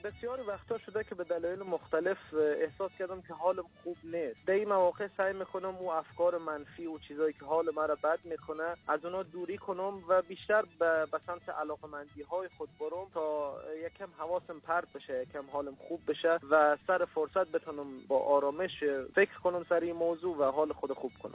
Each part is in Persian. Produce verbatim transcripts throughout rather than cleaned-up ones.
بسیاری وقتا شده که به دلایل مختلف احساس کردم که حالم خوب نیست. در این مواقع سعی میکنم و افکار منفی و چیزایی که حال مرا بد میکنه از اونا دوری کنم و بیشتر به سمت علاقمندی های خود برم تا یکم حواسم پرت بشه، یکم حالم خوب بشه و سر فرصت بتونم با آرامش فکر کنم سر این موضوع و حال خود خوب کنم.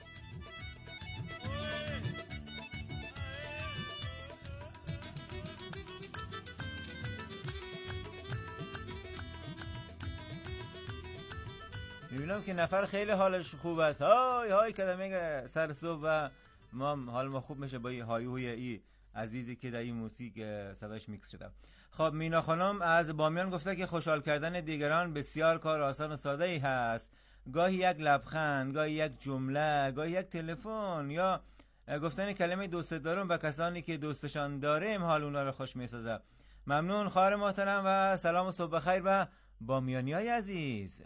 میبینم که نفر خیلی حالش خوب است، های های کده میگه سر صبح و ما حال ما خوب میشه با این های هوی ای عزیزی که در این موسیقی صداش میکس شده. خب مینا خانم از بامیان گفته که خوشحال کردن دیگران بسیار کار آسان و ساده ای هست. گاهی یک لبخند، گاهی یک جمله، گاهی یک تلفن یا گفتن کلمه دوست دارم به کسانی که دوستشان داریم حال اونا رو خوش میسازه. ممنون خواهر محترم و سلام و صبح بخیر به بامیانیای عزیز.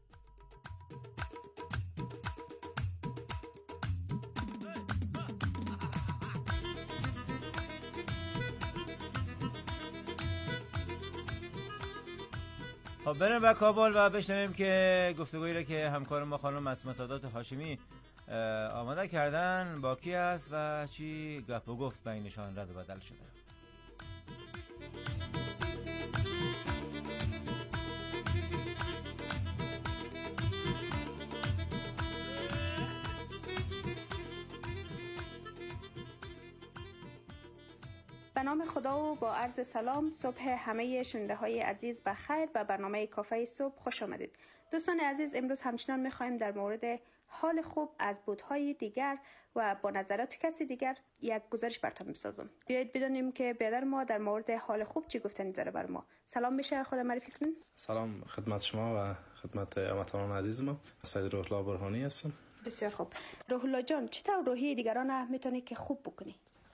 خب بریم به کابل و بشنویم که گفتگویی را که همکار ما خانم اسماء سادات هاشمی آماده کردن با کی است و چی گپ و گفت بینشان رد و بدل شده. به نام خدا و با عرض سلام صبح همه شنونده های عزیز بخیر و برنامه کافه صبح خوش آمدید. دوستان عزیز، امروز همچنان میخوایم در مورد حال خوب از بودهای دیگر و با نظرات کسی دیگر یک گزارش براتون بسازم. بیایید بدونیم که برادر ما در مورد حال خوب چی گفتنی داره بر ما. سلام، میشه خود معرفی کنین؟ سلام خدمت شما و خدمت هموطنان عزیز ما. سید روح الله برهانی هستم. بسیار خوب. روح الله جان، چطور روحی دیگران میتونی که خوب بکنی؟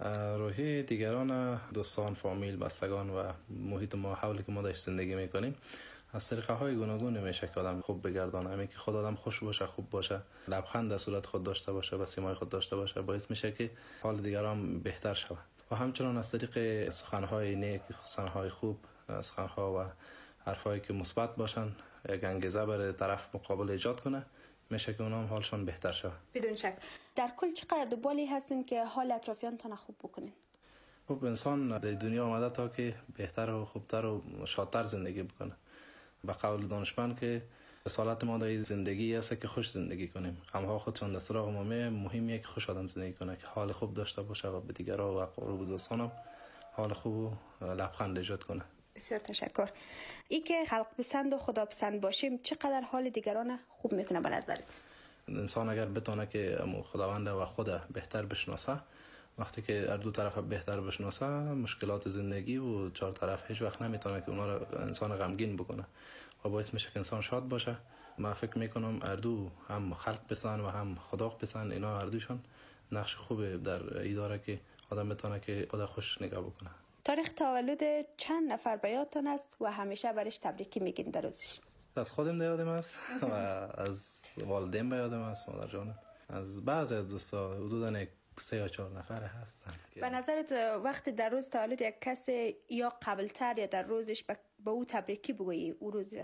روحی دیگران، دوستان، فامیل، بستگان و محیط ما حولی که ما داشت زندگی میکنیم از طریقه های گوناگون میشه که آدم خوب بگردانه. همین که خود آدم خوش باشه، خوب باشه، لبخند در صورت خود داشته باشه و سیمای خود داشته باشه، باعث میشه که حال دیگران بهتر شود. و همچنان از طریق سخنهای نیک، سخنهای خوب، سخنها و حرفایی که مثبت باشن یک انگیزه برای طرف مقابل ایجاد کنه، میشه که اونام حالشون بهتر شود. بدون شک. در کل چقدر دنبالی هستین که حال اطرافیانتان خوب بکنین؟ خب انسان در دنیا آمده تا که بهتر و خوبتر و شادتر زندگی بکنه. به قول دانشمند که رسالت ما در زندگی است که خوش زندگی کنیم. غم‌ها خودشون در سراغ ما میه، مهمه که خوش آدم زندگی کنه، که حال خوب داشته باشه و به دیگران و اقارب و دوستانم حال خوب و لبخند ایجاد کنه. بسیار تشکر. ای که خلق پسند و خدا پسند باشیم چقدر حال دیگران خوب میکنه به نظرت؟ انسان اگر بتونه که خداوند و خود بهتر بشناسه، وقتی که هر دو طرف بهتر بشناسه، مشکلات زندگی و چهار طرف هیچ وقت نمیتونه که اونا رو انسان غمگین بکنه و باعث میشه که انسان شاد باشه. من فکر میکنم هر دو، هم خلق پسند و هم خدا پسند، اینا هر دوشون نقش خوبه در اداره که آدم بتونه که خدا خوش نگاه بکنه. تاریخ تولد چند نفر به یادتون است و همیشه برش تبریکی میگین در روزش؟ از خودم در یادم است و از والدین به یادم است، مادر جانم، از بعضی از دوستا، حدوداً یک سه یا چهار نفر هستن. به نظرت وقتی در روز تولد یک کسی یا قبلتر یا در روزش به او تبریکی بگویی او روز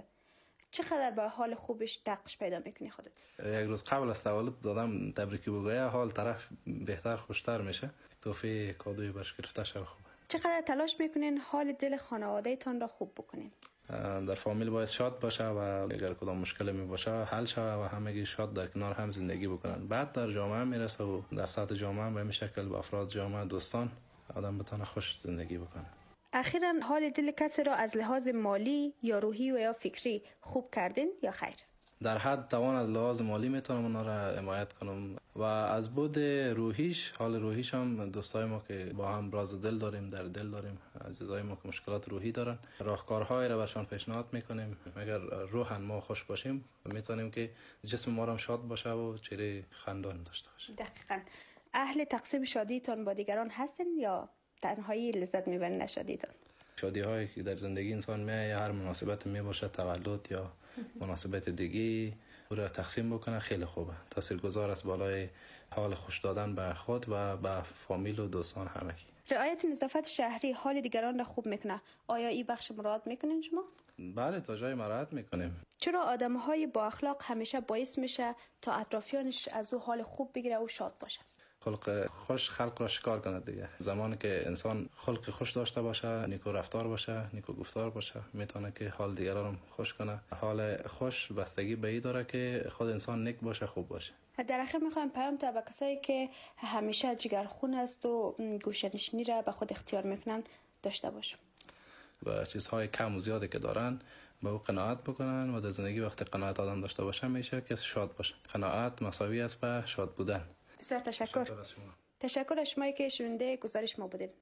چقدر به حال خوبش دقش پیدا میکنی خودت؟ یک روز قبل از تولد دادم تبریکی بگویه، حال طرف بهتر خوشتر میشه، تحفه کادوی برش گرفته شده خوبه. چقدر تلاش میکنین حال دل خانواده تان را خوب بکنین؟ در فامیل باید شاد باشه و اگر کدام مشکل می باشه حل شود و همگی شاد در کنار هم زندگی بکنن. بعد در جامعه میرسه و در سطح جامعه به این شکل با افراد جامعه، دوستان، آدم بتونه خوش زندگی بکنه. اخیراً حال دل کسی را از لحاظ مالی یا روحی و یا فکری خوب کردین یا خیر؟ در حد توان از لحاظ مالی میتونم اونا را حمایت کنم و از بود روحیش، حال روحیش هم دوستای ما که با هم راز دل داریم، در دل داریم، عزیزای ما که مشکلات روحی دارن، راهکارهایی را برشان پیشنهاد میکنیم. اگر روحن ما خوش باشیم میتونیم که جسم ما هم شاد باشه و چهره خندان داشته باشه. دقیقاً. اهل تقسیم شادیتون با دیگران هستین یا تنهایی لذت میبرین شادیتون؟ شادی هایی که در زندگی انسان میه، هر مناسبت می باشه، تولد یا مناسبت دیگه، او را تقسیم بکنه خیلی خوبه. تاثیرگذار است بالای حال خوش دادن به خود و به فامیل و دوستان همگی. رعایت نظافت شهری حال دیگران را خوب میکنه. آیا این بخش مراعات میکنین شما؟ بله، تا جای مراعات میکنیم. چرا آدم‌های با اخلاق همیشه باعث میشه تا اطرافیانش از او حال خوب بگیره و شاد باشه؟ خلق خوش خلق را شکار کند دیگه. زمانی که انسان خلق خوش داشته باشه، نیکو رفتار باشه، نیکو گفتار باشه، میتونه که حال دیگران خوش کنه. حال خوش بستگی به این داره که خود انسان نیک باشه، خوب باشه. در اخیر میخوایم پیام تا به کسایی که همیشه جگرخون است و گوشه‌نشینی را به خود اختیار میکنن داشته باشم. و چیزهای کم و زیادی که دارن به او قناعت بکنن و در زندگی وقتی قناعت آدم داشته باشه میشه که شاد باشه. قناعت مساوی است به شاد بودن. بسیار تشکر. تشکر از شما. تشکر از شما که شنونده گزارش ما بودید.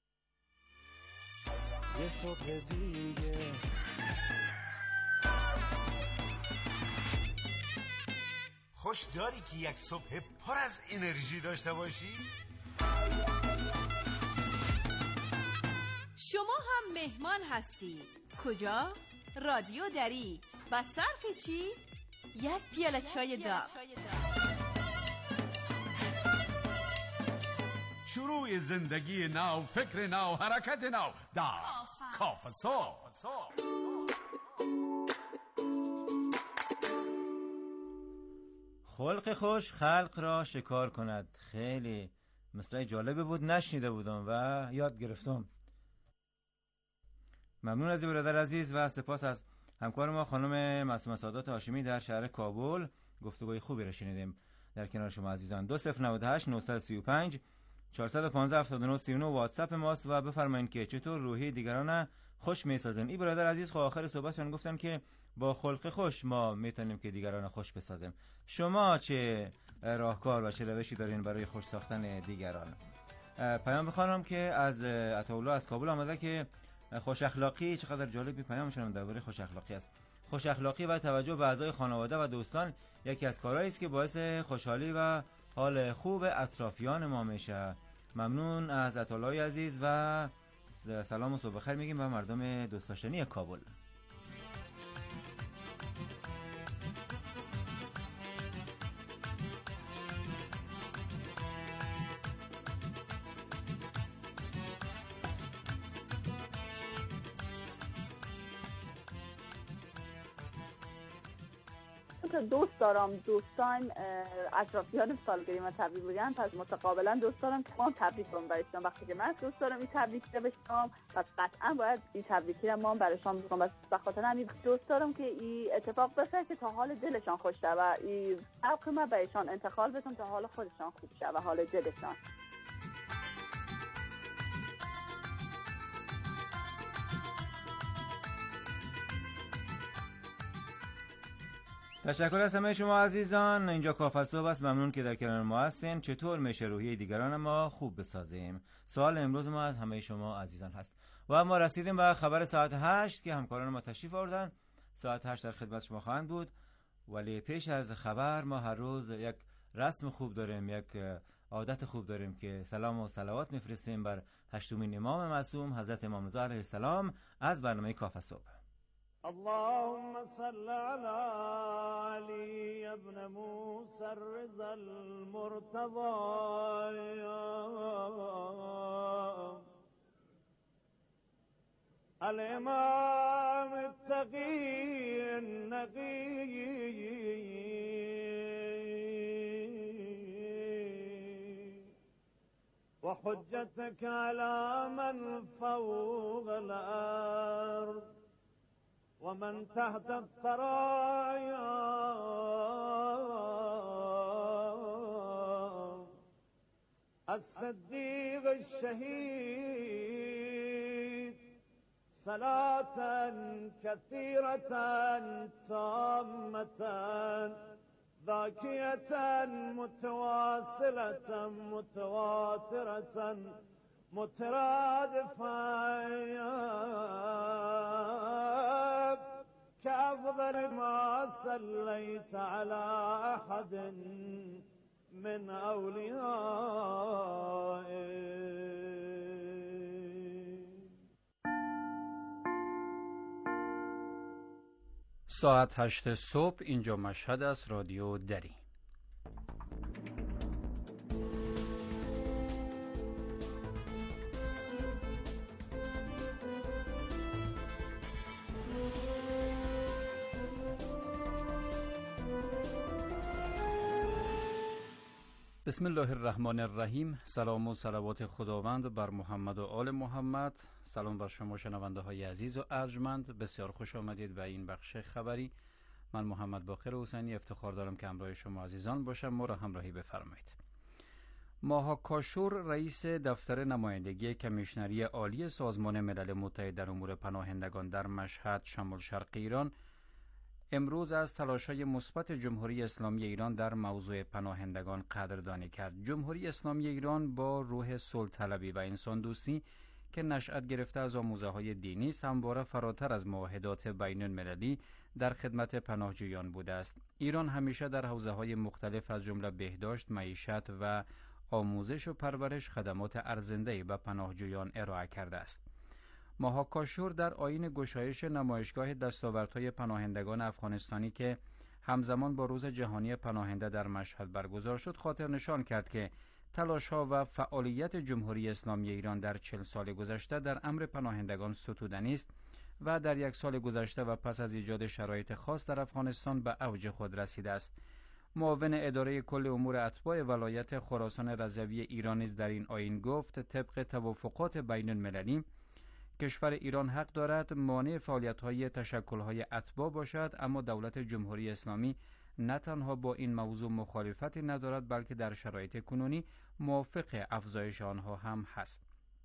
یه صبح دیگه خوش داری که یک صبح پر از انرژی داشته باشی؟ شما هم مهمان هستید. کجا؟ رادیو دری. و صرف چی؟ یک پیاله چای داغ. شروع زندگی نو، فکر نو، حرکت نو در کافه صبح. خلق خوش خلق را شکار کند. خیلی مثل جالبه بود، نشنیده بودم و یاد گرفتم. ممنون از برادر عزیز و سپاس از همکار ما خانم معصومه سادات هاشمی در شهر کابل. گفتگوی خوبی را شنیدیم در کنار شما عزیزان. دو صفر نود و هشت نهصد و سی و پنج چهارصد و پانزده هفتاد و نه سی و نه واتساپ ماست و بفرمایید که چطور روحی دیگران خوش میسازن. این برادر عزیز خو آخر صحبتشون گفتن که با خلق خوش ما میتونیم که دیگران خوش بسازیم. شما چه راهکار و چه روشی دارین برای خوش ساختن دیگران؟ پیام بخوانم که از عطاالله از کابل آمده که خوش اخلاقی، چقدر جالبی پیامشون درباره خوش اخلاقی است. خوش اخلاقی و توجه به اعضای خانواده و دوستان یکی از کارهایی است که باعث خوشحالی و حال خوب اطرافیان ما میشه. ممنون از عطاالله عزیز و سلام و صبح بخیر میگیم به مردم دوست داشتنی کابل. دوست دارم دوستان اطرافیان سالگری من تبریک بگن، پس متقابلا دوست دارم که ما تبریک کنم برایشان. وقتی که من دوست دارم این تبریک رو بشنوم، پس قطعا باید این تبریکی رو ما برایشان بگم. بس به خاطر همین دوست دارم که این اتفاق بیفته که تا حال دلشان خوش شه و این حق من برایشان انتقال بدم تا حال خودشان خوب شه و حال دلشان. تشکر از همه شما عزیزان. اینجا کافه صبح است. ممنون که در کنار ما هستین. چطور میشه روحیه دیگران ما خوب بسازیم؟ سوال امروز ما از همه شما عزیزان هست. و ما رسیدیم به خبر ساعت هشت که همکاران ما تشریف آوردن. ساعت هشت در خدمت شما خواهند بود. ولی پیش از خبر ما هر روز یک رسم خوب داریم، یک عادت خوب داریم که سلام و صلوات میفرستیم بر هشتمین امام معصوم حضرت امام رضا علیه السلام از برنامه کافه صبح. اللهم صل على علي ابن موسى الرضا المرتضى الامام التقي النقي وحجتك على من فوق الارض ومن تحت الثرايا الصديق الشهيد صلاة كثيرة تامة ذاكية متواصلة متواترة مترادفة كأفضل ما صليت على أحد من أوليائك. ساعت هشت صبح اینجا مشهد است. رادیو دری. بسم الله الرحمن الرحیم. سلام و صلوات خداوند بر محمد و آل محمد. سلام بر شما شنونده های عزیز و ارجمند. بسیار خوش آمدید به این بخش خبری. من محمد باقر حسینی افتخار دارم که همراه شما عزیزان باشم. ما را همراهی بفرمایید. ماها کاشور رئیس دفتر نمایندگی کمیشنری عالی سازمان ملل متحد در امور پناهندگان در مشهد شمال شرق ایران امروز از تلاش‌های مثبت جمهوری اسلامی ایران در موضوع پناهندگان قدردانی کرد. جمهوری اسلامی ایران با روح صلح طلبی و انسان دوستی که نشأت گرفته از آموزه‌های دینی است، همواره فراتر از معاهدات بین‌المللی در خدمت پناهجویان بوده است. ایران همیشه در حوزه‌های مختلف از جمله بهداشت، معیشت و آموزش و پرورش خدمات ارزنده‌ای به پناهجویان ارائه کرده است. ماها کاشور در آیین گشایش نمایشگاه دستاوردهای پناهندگان افغانستانی که همزمان با روز جهانی پناهنده در مشهد برگزار شد، خاطر نشان کرد که تلاش‌ها و فعالیت جمهوری اسلامی ایران در چهل سال گذشته در امر پناهندگان ستودنی است و در یک سال گذشته و پس از ایجاد شرایط خاص در افغانستان به اوج خود رسیده است. معاون اداره کل امور اتباع ولایت خراسان رضوی ایران نیز در این آیین گفت طبق توافقات بین المللی کشور ایران حق دارد مانع فعالیت‌های تشکل‌های اتباع باشد، اما دولت جمهوری اسلامی نه تنها با این موضوع مخالفتی ندارد بلکه در شرایط کنونی موافق افزایش آنها هم هست.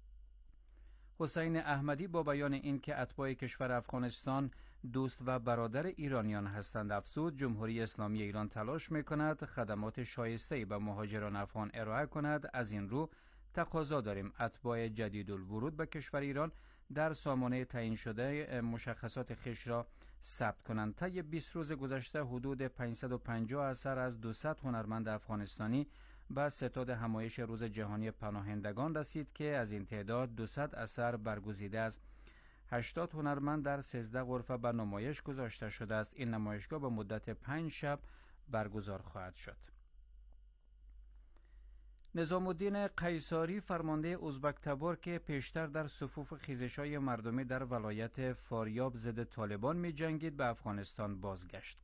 حسین احمدی با بیان این که اتباع کشور افغانستان دوست و برادر ایرانیان هستند افزود جمهوری اسلامی ایران تلاش می‌کند خدمات شایسته‌ای به مهاجران افغان ارائه کند. از این رو تقاضا داریم اتباع جدید الورود به کشور ایران در سامانه تعیین شده مشخصات خویش را ثبت کنند. طی بیست روز گذشته حدود پانصد و پنجاه اثر از دویست هنرمند افغانستانی به ستاد همایش روز جهانی پناهندگان رسید که از این تعداد دویست اثر برگزیده از هشتاد هنرمند در سیزده غرفه به نمایش گذاشته شده است. این نمایشگاه به مدت پنج شب برگزار خواهد شد. نظام الدین قیصاری فرمانده ازبک تبار که پیشتر در صفوف خیزش‌های مردمی در ولایت فاریاب ضد طالبان می جنگید به افغانستان بازگشت.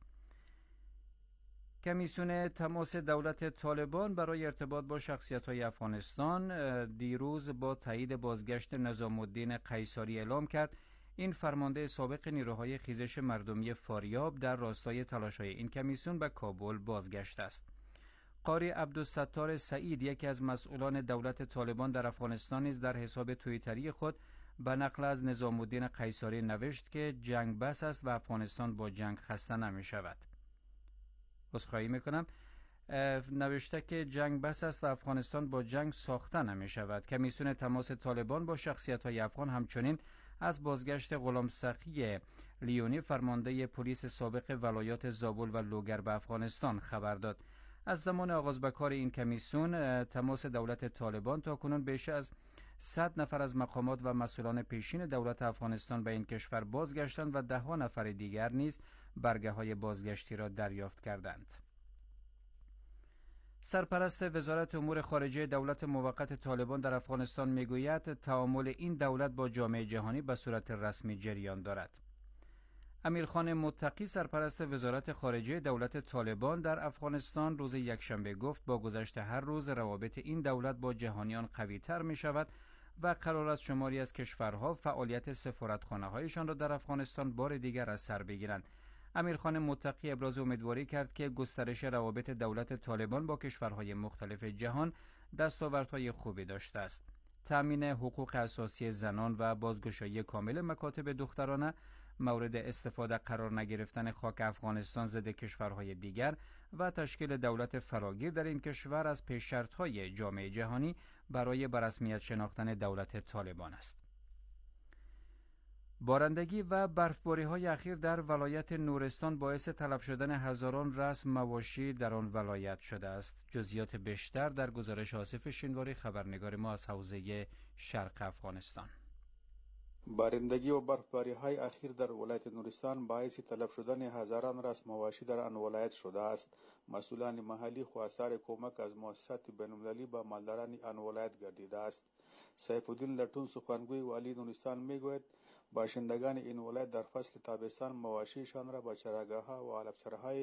کمیسیون تماس دولت طالبان برای ارتباط با شخصیت‌های افغانستان دیروز با تایید بازگشت نظام الدین قیصاری اعلام کرد. این فرمانده سابق نیروهای خیزش مردمی فاریاب در راستای تلاش‌های این کمیسیون به کابل بازگشته است. قاری عبدالستار سعید یکی از مسئولان دولت طالبان در افغانستان نیز در حساب توییتری خود به نقل از نظام الدین قیصاری نوشت که جنگ بس است و افغانستان با جنگ خسته نمی شود. عذرخواهی میکنم نوشته که جنگ بس است و افغانستان با جنگ ساخته نمی شود. کمیسیون تماس طالبان با شخصیت های افغان همچنین از بازگشت غلام سخی لیونی فرمانده پلیس سابق ولایات زابل و لوگر به افغانستان خبر داد. از زمان آغاز به کار این کمیسیون تماس دولت طالبان تا کنون بیش از صد نفر از مقامات و مسئولان پیشین دولت افغانستان به این کشور بازگشتند و ده ها نفر دیگر نیز برگه های بازگشتی را دریافت کردند. سرپرست وزارت امور خارجه دولت موقت طالبان در افغانستان میگوید تعامل این دولت با جامعه جهانی به صورت رسمی جریان دارد. امیرخان متقی سرپرست وزارت خارجه دولت طالبان در افغانستان روز یکشنبه گفت با گذشت هر روز روابط این دولت با جهانیان قوی تر می شود و قرار است شماری از کشورها فعالیت سفارتخانه‌هایشان را در افغانستان بار دیگر از سر بگیرند. امیرخان متقی ابراز امیدواری کرد که گسترش روابط دولت طالبان با کشورهای مختلف جهان دستاوردهای خوبی داشته است. تامین حقوق اساسی زنان و بازگشایی کامل مکاتب دخترانه، مورد استفاده قرار نگرفتن خاک افغانستان ضد کشورهای دیگر و تشکیل دولت فراگیر در این کشور از پیش شرط‌های جامعه جهانی برای به رسمیت شناختن دولت طالبان است. بارندگی و برفباری‌های اخیر در ولایت نورستان باعث تلف شدن هزاران رأس مواشی در آن ولایت شده است. جزئیات بیشتر در گزارش آصف شینواری خبرنگار ما از حوزه شرق افغانستان. بارندگی و برفباری های اخیر در ولایت نورستان باعث تلف شدن هزاران راس مواشی در آن ولایت شده است. مسئولان محلی خواستار کمک از مؤسسات بین‌المللی به مالداران آن ولایت گردیده است. سیف الدین لټون سخنگوی والی نورستان میگوید باشندگان این ولایت در فصل تابستان مواشیشان را با چراگاه‌ها و علفچرهای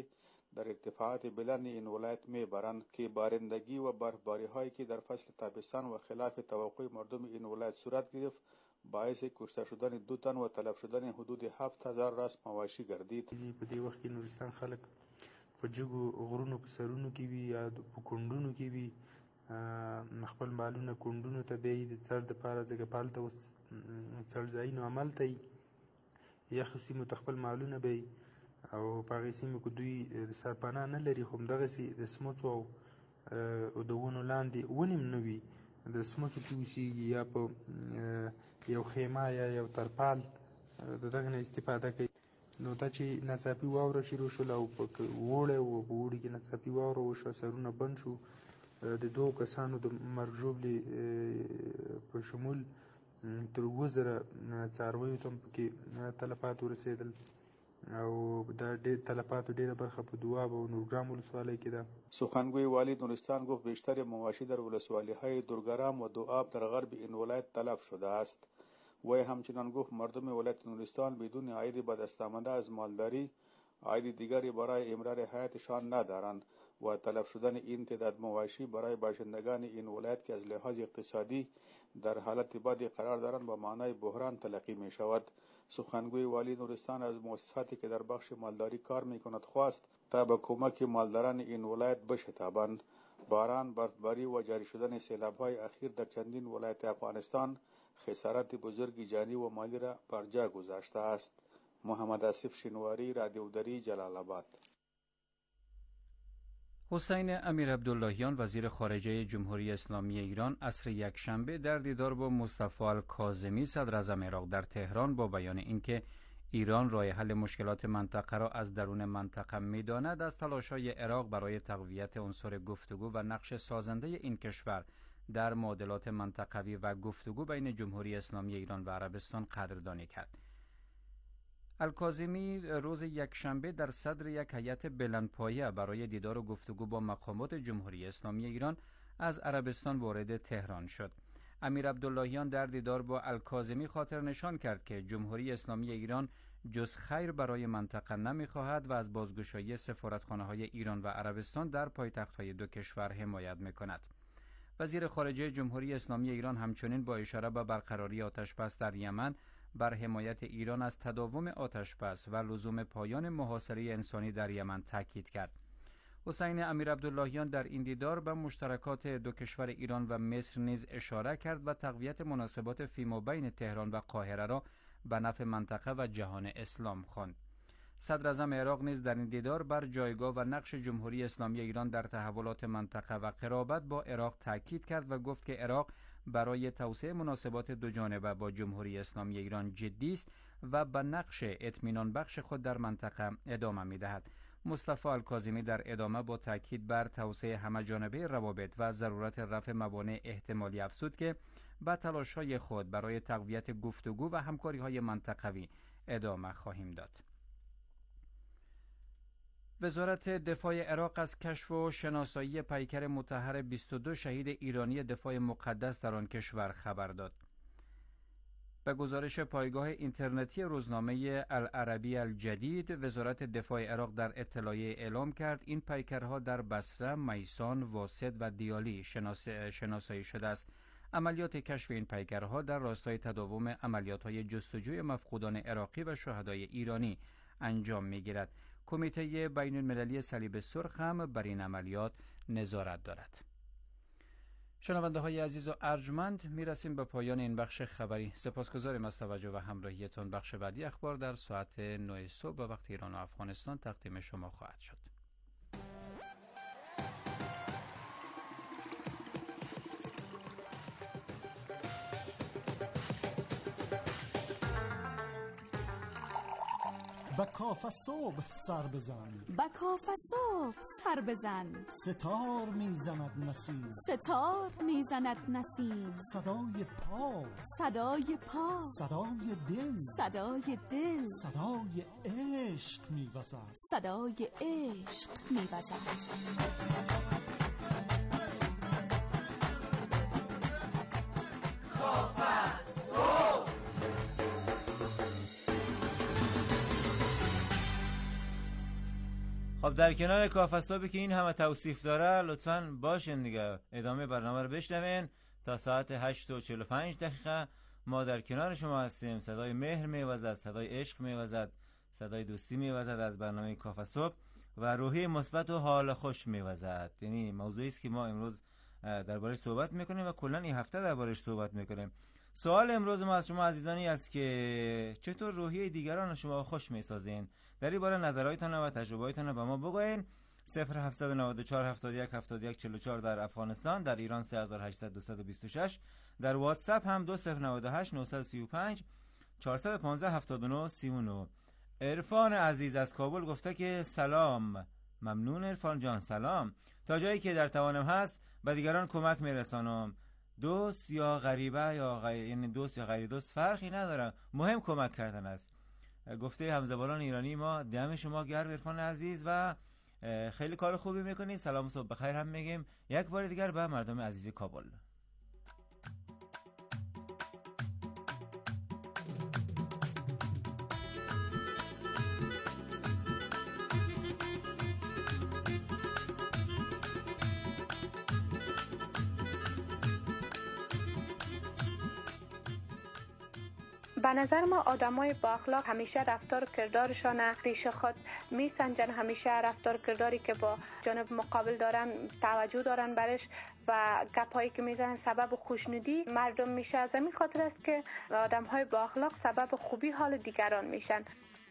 در ارتفاعات بلند این ولایت میبرند که بارندگی و برفباری هایی که در فصل تابستان و خلاف توقع مردم این ولایت صورت گرفت باعث کشته شدن دو تن و تلف شدن حدود هفت هزار راس مواشی گردید. په دې وخت کې نورستان خلک په جګو غرونو په سرونو کې وي یا په کندونو کې وي، خپل مالونه کندونو ته بیایي د څړ دپاره، ځکه په هلته اوس څړځایونو هملته وي، یخو سیمو ته خپل مالونه بیایي او په هغې سیمو کې دوی د سرپناه نه لري، خو همدغسې د سمڅو او د ونو لاندې ونې هم نه وي، د سمڅو کې اوسېږي یا په یو خیمه یا یو ترپال د دغه نه استفاده کوي. نو دا چې ناڅاپي واوره شروع شول او په اوړی و په اوړي کې ناڅاپي واوره وشوه، سرونه بند شو، د دوو کسانو د مرګ ژوبلې په شمول تر اووه زره څارویو ته هم پکې تلفات ورسېدل او دا ډېر تلفاتو ډېره برخه په دواب او نورګرام ولسوالۍ کې ده. سخنگوی والی نورستان گفت بیشتر مواشی در ولسوالی‌های دورگرام و دواب در غرب این ولایت تلف شده است. و همچنان گفت مردم ولایت نورستان بدون عاید به دست آمده از مالداری عاید دیگری برای امرار حیاتشان ندارند و تلف شدن این تعداد مواشی برای باشندگان این ولایت که از لحاظ اقتصادی در حالت بدی قرار دارند با معنای بحران تلقی می شود. سخنگوی والی نورستان از مؤسساتی که در بخش مالداری کار می کند خواست تا به کمک مالداران این ولایت بشتابند. باران، برفباری و جاری شدن سیلاب‌های اخیر در چندین ولایت افغانستان خسارات بزرگی جانی و مالی را بر جا گذاشته است. محمد آصف شنواری، رادیو دری، جلال آباد. حسین امیر عبداللهیان وزیر خارجه جمهوری اسلامی ایران عصر یکشنبه در دیدار با مصطفی الکاظمی صدر اعظم عراق در تهران با بیان اینکه ایران راه حل مشکلات منطقه را از درون منطقه می‌داند، از تلاش‌های عراق برای تقویت عنصر گفتگو و نقش سازنده این کشور در معادلات منطقوی و گفتگو بین جمهوری اسلامی ایران و عربستان قدردانی کرد. الکاظمی روز یکشنبه در صدر یک هیئت بلندپایه برای دیدار و گفتگو با مقامات جمهوری اسلامی ایران از عربستان وارد تهران شد. امیر عبداللهیان در دیدار با الکاظمی خاطر نشان کرد که جمهوری اسلامی ایران جز خیر برای منطقه نمی‌خواهد و از بازگشایی سفارتخانه‌های ایران و عربستان در پایتخت‌های دو کشور حمایت می‌کند. وزیر خارجه جمهوری اسلامی ایران همچنین با اشاره به برقراری آتشبس در یمن بر حمایت ایران از تداوم آتشبس و لزوم پایان محاصره انسانی در یمن تاکید کرد. حسین امیر عبداللهیان در این دیدار به مشترکات دو کشور ایران و مصر نیز اشاره کرد و تقویت مناسبات فیمابین تهران و قاهره را به نفع منطقه و جهان اسلام خواند. صدر اعظم عراق نیز در این دیدار بر جایگاه و نقش جمهوری اسلامی ایران در تحولات منطقه و قرابت با عراق تاکید کرد و گفت که عراق برای توسعه مناسبات دو جانبه با جمهوری اسلامی ایران جدی است و به نقش اطمینان بخش خود در منطقه ادامه می‌دهد. مصطفی الکاظمی در ادامه با تاکید بر توسعه همه‌جانبه روابط و ضرورت رفع موانع احتمالی افزود که به تلاش‌های خود برای تقویت گفتگو و همکاری‌های منطقوی ادامه خواهیم داد. وزارت دفاع عراق از کشف و شناسایی پیکر مطهر بیست و دو شهید ایرانی دفاع مقدس در آن کشور خبر داد. به گزارش پایگاه اینترنتی روزنامه العربی الجدید، وزارت دفاع عراق در اطلاعیه اعلام کرد این پیکرها در بصره، میسان، واسط و دیالی شناس... شناسایی شده است. عملیات کشف این پیکرها در راستای تداوم عملیات‌های جستجوی مفقودان عراقی و شهدای ایرانی انجام می‌گیرد. کمیته بین المللی صلیب سرخ هم بر این عملیات نظارت دارد. شنونده های عزیز و ارجمند، میرسیم به پایان این بخش خبری. سپاسگزاریم از توجه و همراهیتان. بخش بعدی اخبار در ساعت نه صبح به وقت ایران و افغانستان تقدیم شما خواهد شد. با کاف صبح سر بزن، با کاف صبح سر بزن، ستار میزند نسیم، ستار میزند نسیم، صدای پا، صدای پا، صدای دل، صدای دل، صدای عشق میوزد، صدای عشق میوزد. خب در کنار کافه صبحی که این همه توصیف داره لطفاً باشین دیگه، ادامه برنامه رو بشنوین. تا ساعت هشت و چهل و پنج دقیقه ما در کنار شما هستیم. صدای مهر میوزد، صدای عشق میوزد، صدای دوستی میوزد از برنامه کافه صبح و روحی مثبت و حال خوش میوزد. یعنی موضوعی است که ما امروز دربارش صحبت میکنیم و کلا این هفته دربارش صحبت میکنیم. سوال امروز ما از شما عزیزانی است که چطور روحیه دیگران شما خوش میسازین؟ در این باره نظرهایتان و تجربه‌هایتان به ما بگوین. صفر هفت نه چهار هفت یک هفت یک چهار چهار در افغانستان، در ایران سه هزار و هشتصد و بیست و شش، در واتساپ هم دو صفر نه هشت نه سه پنج چهارصد و پانزده هفتاد و نه سی و نه. عرفان عزیز از کابل گفته که سلام. ممنون عرفان جان، سلام. تا جایی که در توانم هست به دیگران کمک میرسانم. دوست یا غریبه یا غیر... یعنی دوست یا غیر دوست فرقی نداره، مهم کمک کردن است. گفته همزبانان ایرانی ما. دم شما گرم عرفان عزیز و خیلی کار خوبی میکنید. سلام و صبح بخیر هم میگیم یک بار دیگر به مردم عزیز کابل. به نظر ما آدمای با اخلاق همیشه رفتار کردارشان ریش خود میسنجن، همیشه رفتار کرداری که با جانب مقابل دارن توجه دارن برش و گپایی که میزنن سبب خوشنودی مردم میشه. از همین خاطر است که آدمهای با اخلاق سبب خوبی حال دیگران میشن.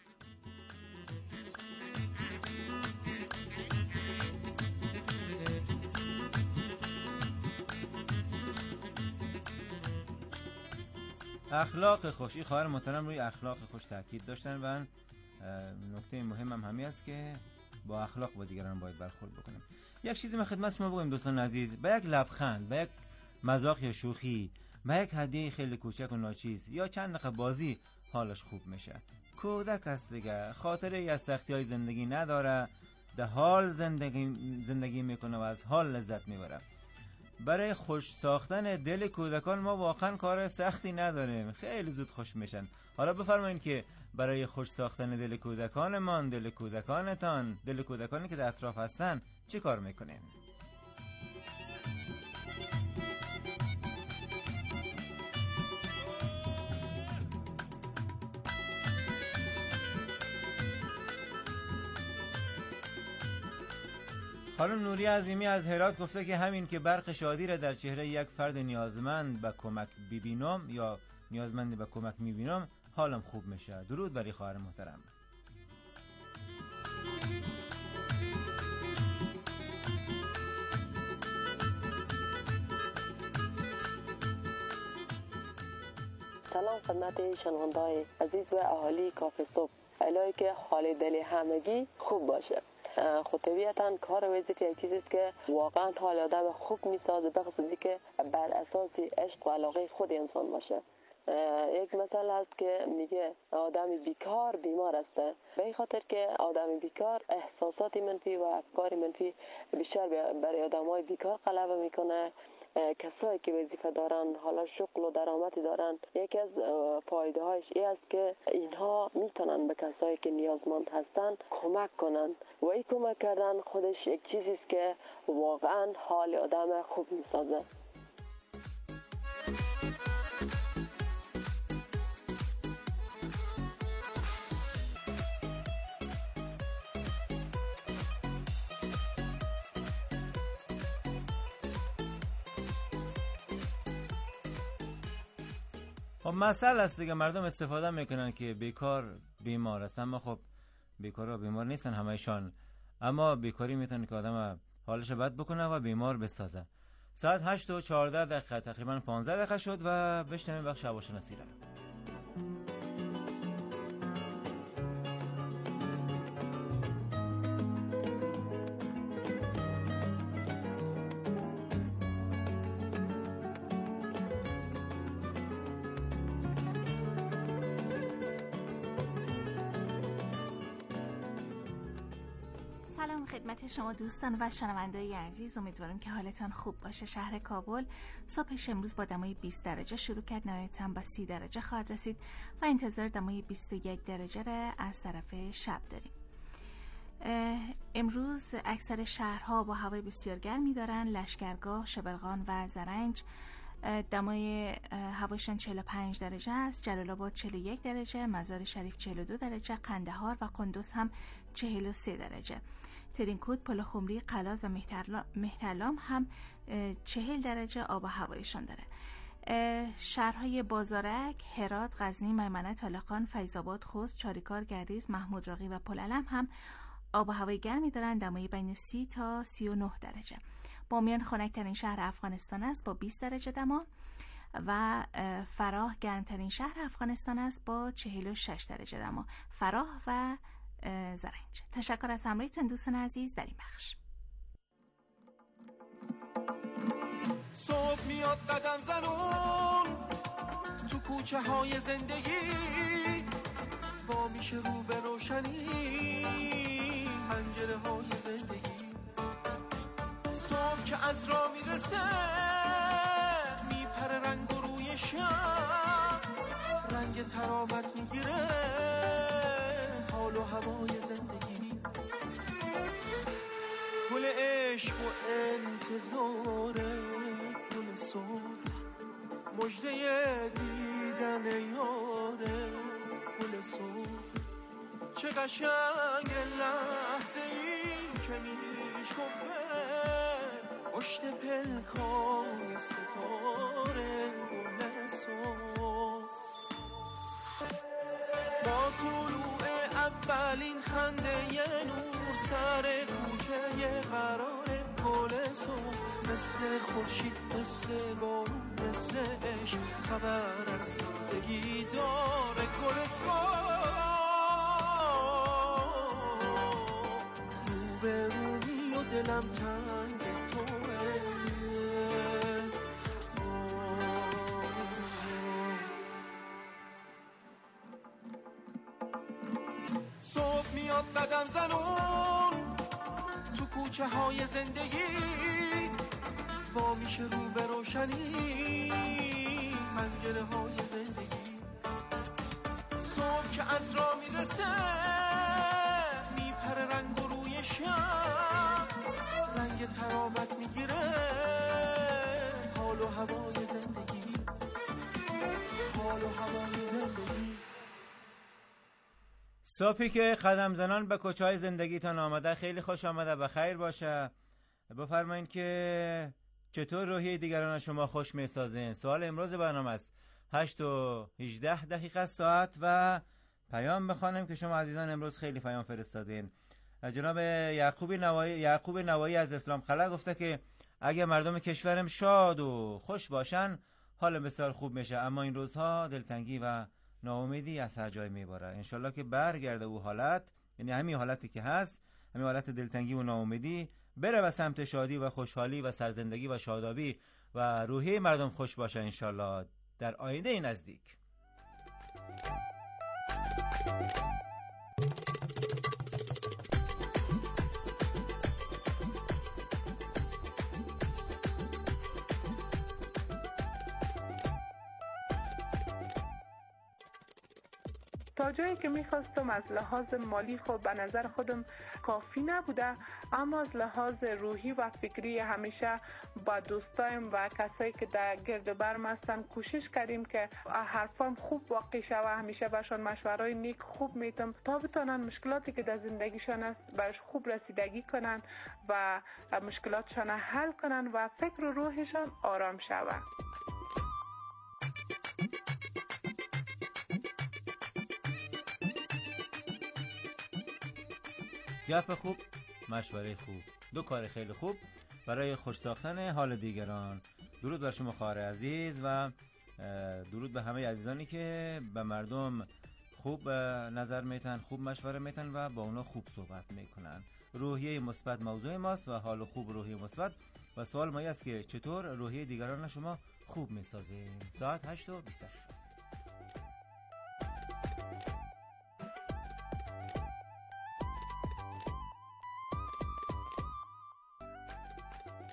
اخلاق خوش. این خواهر محترم روی اخلاق خوش تاکید داشتن و نکته مهم هم همین است که با اخلاق با دیگران باید برخورد بکنیم. یک چیزی من خدمت شما بگم دوستان عزیز، با یک لبخند، با یک مذاق یا شوخی، با یک هدیه خیلی کوچک و ناچیز یا چند دقیقه بازی حالش خوب میشه. کودک است دیگه، خاطره ای از سختی‌های زندگی نداره، در حال زندگی زندگی میکنه و از حال لذت میبره. برای خوش ساختن دل کودکان ما واقعا کار سختی نداریم، خیلی زود خوش میشن. حالا بفرمایید که برای خوش ساختن دل کودکانمان، دل کودکانتان، دل کودکانی که در اطراف هستن چی کار میکنین؟ خانم نوری عظیمی از هرات گفته که همین که برق شادی را در چهره یک فرد نیازمند به کمک ببینم یا نیازمند به کمک میبینم حالم خوب میشه. درود برای خواهر محترم. سلام خدمت شنونده‌های عزیز و اهالی کافه صبح. الهی که حال دل همگی خوب باشه. خود طبیعتاً کار وظیفه یک چیزی است که واقعا حال آدم خوب میسازه، به خصوصی که بر اساس عشق و علاقه خود انسان باشه. یک مثال هست که میگه آدم بیکار بیمار است، به این خاطر که آدم بیکار احساسات منفی و افکار منفی بیشتر برای آدمای بیکار غلبه میکنه. کسایی که وظیفه دارن، حالا شغل و درآمدی دارن، یکی از فایده هایش این است که اینها میتونن به کسایی که نیازمند هستن کمک کنن و این کمک کردن خودش یک چیزی است که واقعا حال آدم خوب میسازه. خب مسئله است دیگه، مردم استفاده میکنن که بیکار بیمار است، اما خب بیکارا بیمار نیستن همه‌شان، اما بیکاری میتونه که آدم حالش بد بکنه و بیمار بسازه. ساعت هشت و چهارده دقیقه، تقریبا پانزده دقیقه شد و بشنویم بخش هواشناسی را. سلام خدمت شما دوستان و شنونده‌های عزیز، امیدوارم که حالتان خوب باشه. شهر کابل صبحش امروز با دمای بیست درجه شروع کرد، نهایتاً با سی درجه خواهد رسید و انتظار دمای بیست و یک درجه را از طرف شب داریم. امروز اکثر شهرها با هوای بسیار گرمی دارن. لشکرگاه، شبرغان و زرنج دمای هواشان چهل و پنج درجه است. جلال آباد چهل و یک درجه، مزار شریف چهل و دو درجه، قندهار و قندوز هم چهل و سه درجه. ترینکوت، پلخمری، قلات و مهترلام هم چهل درجه آب و هوایشان داره. شهرهای بازارک، هرات، غزنی، میمنه، طالقان، فیض‌آباد، خوست، چاریکار، گردیز، محمود راقی و پلعلم هم آب و هوای گرمی دارند. دمای بین سی تا سی و نه درجه. بامیان خنک‌ترین شهر افغانستان است با بیست درجه دما و فراه گرمترین شهر افغانستان است با چهل و شش درجه دما. فراه و زرنج. تشکر از همراهیتون دوستان عزیز در این بخش. صبح میاد قدم زنون تو کوچه های زندگی، وا میشه رو به روشنی پنجره های زندگی. صبح که از راه میرسه میپره رنگ و روی شب، رنگ ترابت میگیره حال و هوای زندگی. گل عشق و انتظاره، گل صبح مجده دیدن یاره. گل صبح چه قشنگ لحظه ای که میشکفه پشت پلکان ستاره. گل صبح با طلوع اولین خنده ی نور سر کوچه ی قراره. گل صبح مثل خورشید، مثل بارون، مثل عشق خبر از تازگی داره. گل صبح رو به رومی و دلم تنگ توه. صبح میاد قدم زنون تو کوچه های زندگی، وا میشه رو به روشنی پنجره های زندگی. صبح که از راه میرسه میپره رنگ و روی شب، رنگ ترابت میگیره حال و هوای زندگی. حال و هوای زندگی. صبحی که قدم زنان به کوچه‌های زندگیتان آمده خیلی خوش آمده و خیر باشه. بفرمایید که چطور روحیه دیگران شما خوش میسازین. سوال امروز برنامه است. هشت و هجده دقیقه ساعت و پیام بخوانیم که شما عزیزان امروز خیلی پیام فرستادین. جناب یعقوب نوایی یعقوب نوایی از اسلام خلا گفته که اگه مردم کشورم شاد و خوش باشن حال بسیار خوب میشه، اما این روزها دلتنگی و ناامیدی از هر جای میباره. انشالله که برگرده او حالت، یعنی همین حالتی که هست، همین حالت دلتنگی و ناامیدی بره به سمت شادی و خوشحالی و سرزندگی و شادابی و روحیه مردم خوش باشه انشالله در آینده نزدیک. تا جایی که میخواستم از لحاظ مالی خود به نظر خودم کافی نبوده، اما از لحاظ روحی و فکری همیشه با دوستایم و کسایی که در گرد برم هستن کوشش کردیم که حرفام خوب واقع شود و همیشه بهشون مشورای نیک خوب میتم تا بتونن مشکلاتی که در زندگیشان است برش خوب رسیدگی کنن و مشکلاتشان حل کنن و فکر و روحشان آرام شود. گپ خوب، مشوره خوب، دو کار خیلی خوب برای خوش ساختن حال دیگران. درود بر شما خواهر عزیز و درود به همه عزیزانی که به مردم خوب نظر میتن، خوب مشوره میتن و با اونا خوب صحبت میکنن. روحیه مثبت موضوع ماست و حال خوب روحیه مثبت و سوال ما است که چطور روحیه دیگران شما خوب میسازین. ساعت هشت و بیست دقیقه است.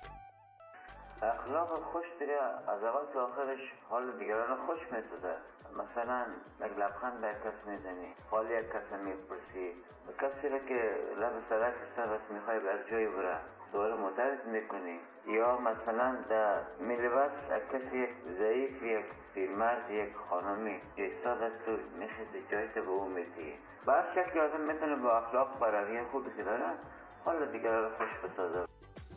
اخلاق خوش دیگه از اول تا آخرش حال دیگران خوش میسازه. مثلا یک لبخند به کس میزنی، حال یک کس میپرسی، کسی را که لب سرک سرش میخوای از جای بره دوباره معترض میکنی، یا مثلا در میلبس یک کسی ضعیف، یک پیرمرد، یک خانمی ایستاد است تو میخیزی جایت به او میدی. به هر شکل آدم میتونه با اخلاق و رویه خوبی که داره حالا دیگر را خوش بسازه.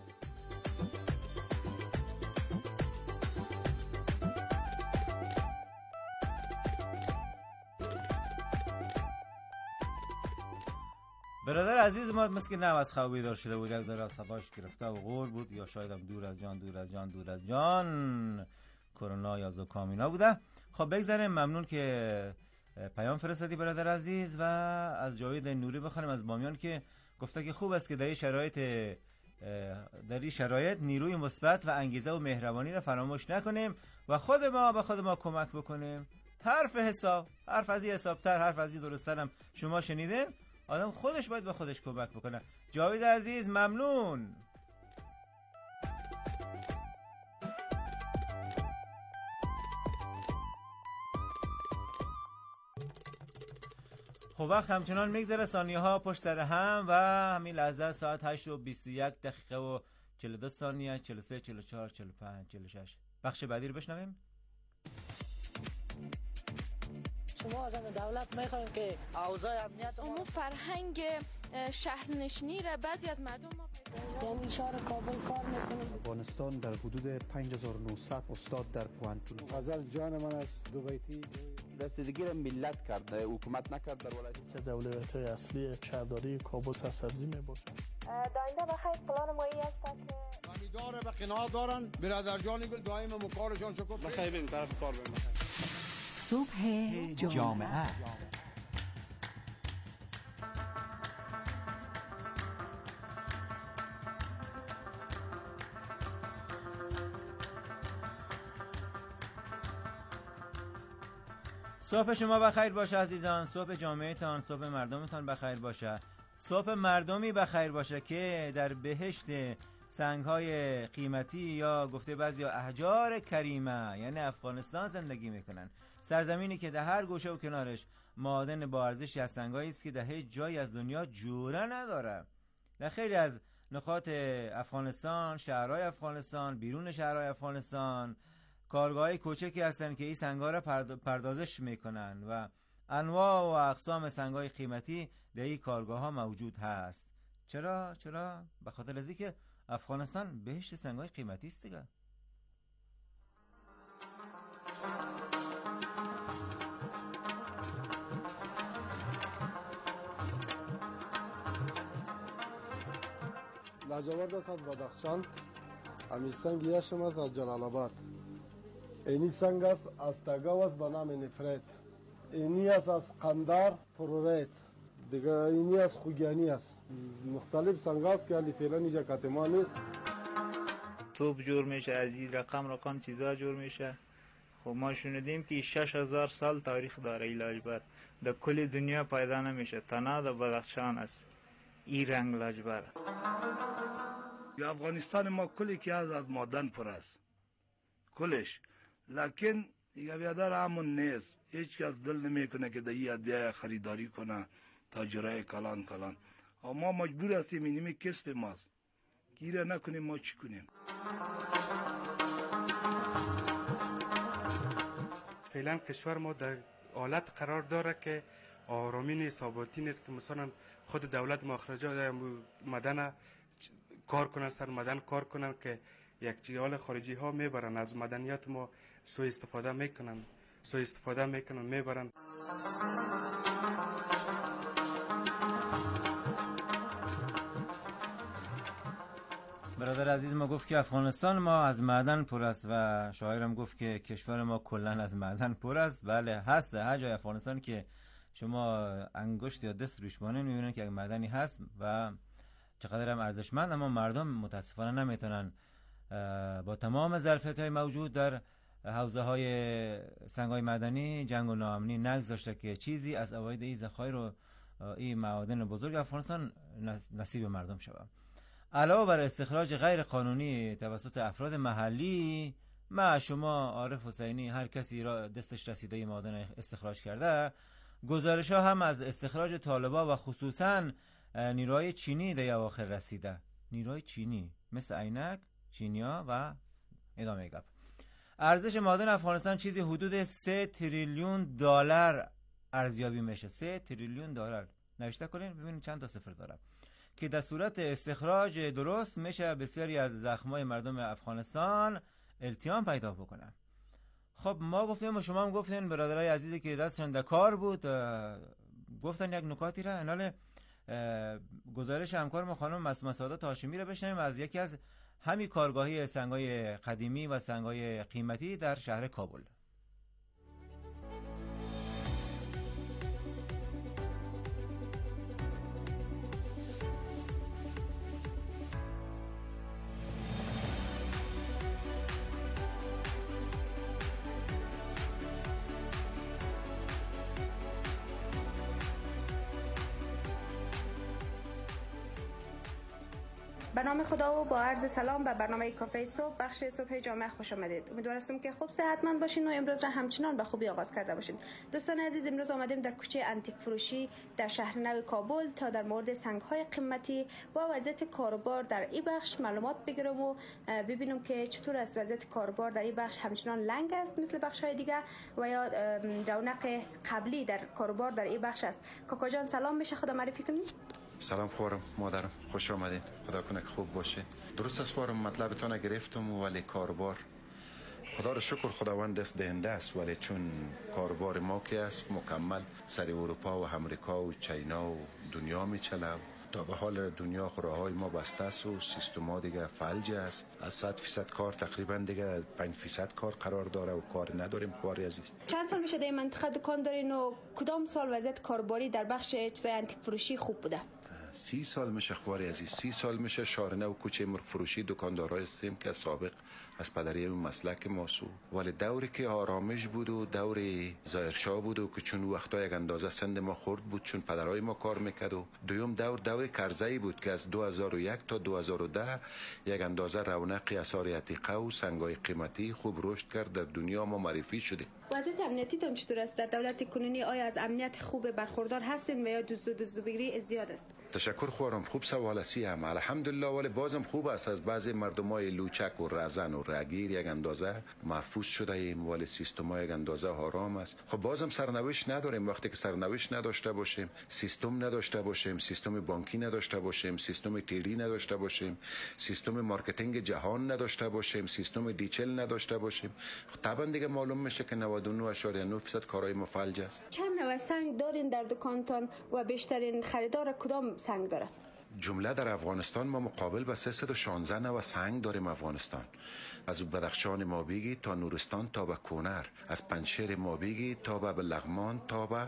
برادر عزیز ما مثل که نه از خواب بیدار شده بود، یک ذره صداش گرفته و غور بود، یا شاید هم دور از جان دور از جان دور از جان کرونا یا زکام اینا بوده. خب بگذاریم. ممنون که پیام فرستادی برادر عزیز. و از جاوید نوری بخوانیم از بامیان که گفته که خوب است که در این شرایط در این شرایط نیروی مثبت و انگیزه و مهربانی را فراموش نکنیم و خود ما به خود ما کمک بکنیم. حرف حساب، حرف از این حسابتر، حرف از این درست‌تر هم شما شنیدین. آدم خودش باید به خودش کمک بکنه. جاوید عزیز ممنون. خب وقت همچنان میگذره، ثانیه ها پشت سر هم و همین لحظه ساعت هشت و بیست و یک دقیقه و چهل و دو ثانیه، چهل و سه، چهل و چهار، چهل و پنج، چهل و شش. بخش بعدی رو بشنویم. شما از دولت میخوایم که اوضاع امنیت اون فرهنگ شهرنشینی را بعضی از مردم ما در اشاره کابل کار میکنیم. افغانستان در حدود پنج هزار و نهصد استاد در پوانتون. غزل جان من است دو بیتی رسیدگی را ملت کرده، حکومت نکرد در ولایت که اولویت اصلی شهرداری کابل سرسبزی میباشد. داینده بخیر پلان مایی است که امیدواره به قناعت دارن برادر جانی گل دائم مکارشان شکر بخیر بریم طرف کار بریم. صبح جامعه صبح شما بخیر باشه عزیزان، صبح جامعه تان، صبح مردمتان بخیر باشه، صبح مردمی بخیر باشه که در بهشت سنگ‌های قیمتی یا گفته بعضیا احجار کریمه یعنی افغانستان زندگی میکنن. سرزمینی که در هر گوشه و کنارش معادن با ارزشی از سنگایی است که در هیچ جایی از دنیا جوره نداره. در خیلی از نقاط افغانستان، شهرهای افغانستان، بیرون شهرهای افغانستان کارگاه‌های کوچکی هستن که این سنگ‌ها را پردازش میکنن و انواع و اقسام سنگ‌های قیمتی در این کارگاه‌ها موجود هست. چرا؟ چرا؟ به خاطر از اینکه افغانستان بهشت سنگ‌های قیمتی است دیگه. لاجورد است از بدخشان، همین سنگ یشم است از جلال آباد، اینی سنگ است از تگاو است به نام نفرت، اینی است از قندار پروریت، دیگه اینی از خوگیانی است. مختلف سنگ است که علی فعلا اینجا کاتما نیست. توپ جور میشه، از این رقم رقم چیزا جور میشه. خب ما شنیدیم که شش هزار سال تاریخ داره این لاجورد، در کل دنیا پیدا نمیشه، تنها در بدخشان است این رنگ لاجورد. افغانستان ما کلی که از از معدن پر است کلش، لکن دیگه بیادر همون نیست. هیچ کس دل نمیکنه که دیگه بیای خریداری کنه تاجرای کلان کلان. اما ما مجبور هستیم، اینمی کسب ماست، گیره نکنیم ما چی کنیم. فعلا کشور ما در حالت قرار داره که آرامین ثابتی نیست که مثلا خود دولت مخرجات مدن کار کنن، سر مدن کار کنن که یک چیزال خارجی ها میبرن از مدنیات ما سوء استفاده میکنن سوء استفاده میکنن میبرن. برادر عزیز ما گفت که افغانستان ما از معدن پر است و شاعرم گفت که کشور ما کلن از معدن پر است. بله هست، هر جای افغانستان که شما انگشت یا دست روش بانین میبینن که یک معدنی هست و چقدر هم ارزشمند، اما مردم متاسفانه نمیتونن با تمام ظرفیت‌های موجود در حوزه های سنگ های معدنی جنگ و ناامنی نگذاشته که چیزی از عواید این ذخایر و این معادن بزرگ افغانستان نصیب مردم شود. علاوه بر استخراج غیر قانونی توسط افراد محلی ما شما عارف حسینی هر کسی را دستش رسیده معادن استخراج کرده، گزارش ها هم از استخراج طالبا و خصوصا نیروهای چینی در اواخر رسیده. نیروهای چینی مثل عینک، چینیا و ادامه گپ. ارزش معادن افغانستان چیزی حدود سه تریلیون دلار ارزیابی میشه. سه تریلیون دلار نوشته کنین ببینید چند تا صفر داره، که در صورت استخراج درست میشه بسیاری از زخمای مردم افغانستان التیام پیدا بکنن. خب ما گفتیم و شما هم گفتین برادرای عزیزی که دستشان در کار بود گفتن یک نکاتی را. انال گزارش همکار ما خانم مسما سعادت هاشمی را بشنویم از یکی از همین کارگاهی سنگای قدیمی و سنگای قیمتی در شهر کابل. به نام خدا و با عرض سلام به برنامه کافه صبح بخش صبح جامعه خوش آمدید. امیدوارم که خوب صحتمند باشین و امروز را همچنان به خوبی آغاز کرده باشین. دوستان عزیز، امروز آمدیم در کوچه انتیک فروشی در شهر نو کابل تا در مورد سنگ‌های قیمتی و وضعیت کاروبار در این بخش معلومات بگیرم و ببینم که چطور است وضعیت کاروبار در این بخش همچنان لنگ است مثل بخش‌های دیگه و یا رونق قبلی در کاروبار در این بخش است. کاکا جان سلام، میشه خدا معرفی کنید؟ سلام خورم مادرم، خوش آمدین، خدا کنه که خوب باشه. درست است خورم، مطلبتون گرفتم ولی کاروبار خدا رو شکر خداوند دست دهنده است، ولی چون کاروبار ما که است مکمل سر اروپا و امریکا و چینا و دنیا میچله، تا به حال دنیا راههای ما بسته است و سیستما دیگه فلج است. از صد فیصد کار تقریبا دیگه پنج فیصد کار قرار داره و کار نداریم. خواری عزیز، چند سال میشه در این منطقه دکان دارین و کدام سال وضعیت کارباری در بخش چیزای انتیک فروشی خوب بوده؟ سی سال میشه خواری عزیز، سی سال میشه شارنه و کوچه مرغ فروشی دکاندارای هستیم که سابق از پدری اون مسلک ماسو، ولی دوری که آرامش بود و دور ظاهرشاه بود و که چون وقتا یک اندازه سند ما خورد بود چون پدرای ما کار میکرد، و دوم دور دور کرزی بود که از دو هزار و یک تا دو هزار و ده یک اندازه رونق اثار عتیقه و سنگای قیمتی خوب رشد کرد. در دنیا ما معرفی شده. وضعیت امنیتی تون چطور است در دولت کنونی؟ آیا از امنیت خوب برخوردار هستین و یا دزد و دزدگیری زیاد است؟ تشکر خورم، خوب سوال سی هم الحمدلله، ولی بازم خوب است. از بعضی مردمای لوچک و رزن و رگیر یک اندازه محفوظ شده ایم، ولی سیستم یک اندازه آرام است. خب بازم سرنوشت نداریم. وقتی که سرنوشت نداشته باشیم، سیستم نداشته باشیم، سیستم بانکی نداشته باشیم، سیستم تیلی نداشته باشیم، سیستم مارکتینگ جهان نداشته باشیم، سیستم دیجیتال نداشته باشیم، خب طبعا دیگه معلوم میشه که نود و نه اشاریه نه درصد کارهای ما فلج است. چند نوع سنگ دارین در دکانتان و بیشترین خریدار کدام سنگ داره؟ جمله در افغانستان ما مقابل به سیصد و شانزده نوع سنگ داریم. افغانستان از بدخشان ما بگی تا نورستان تا به کونر، از پنجشیر ما بگی تا به لغمان تا به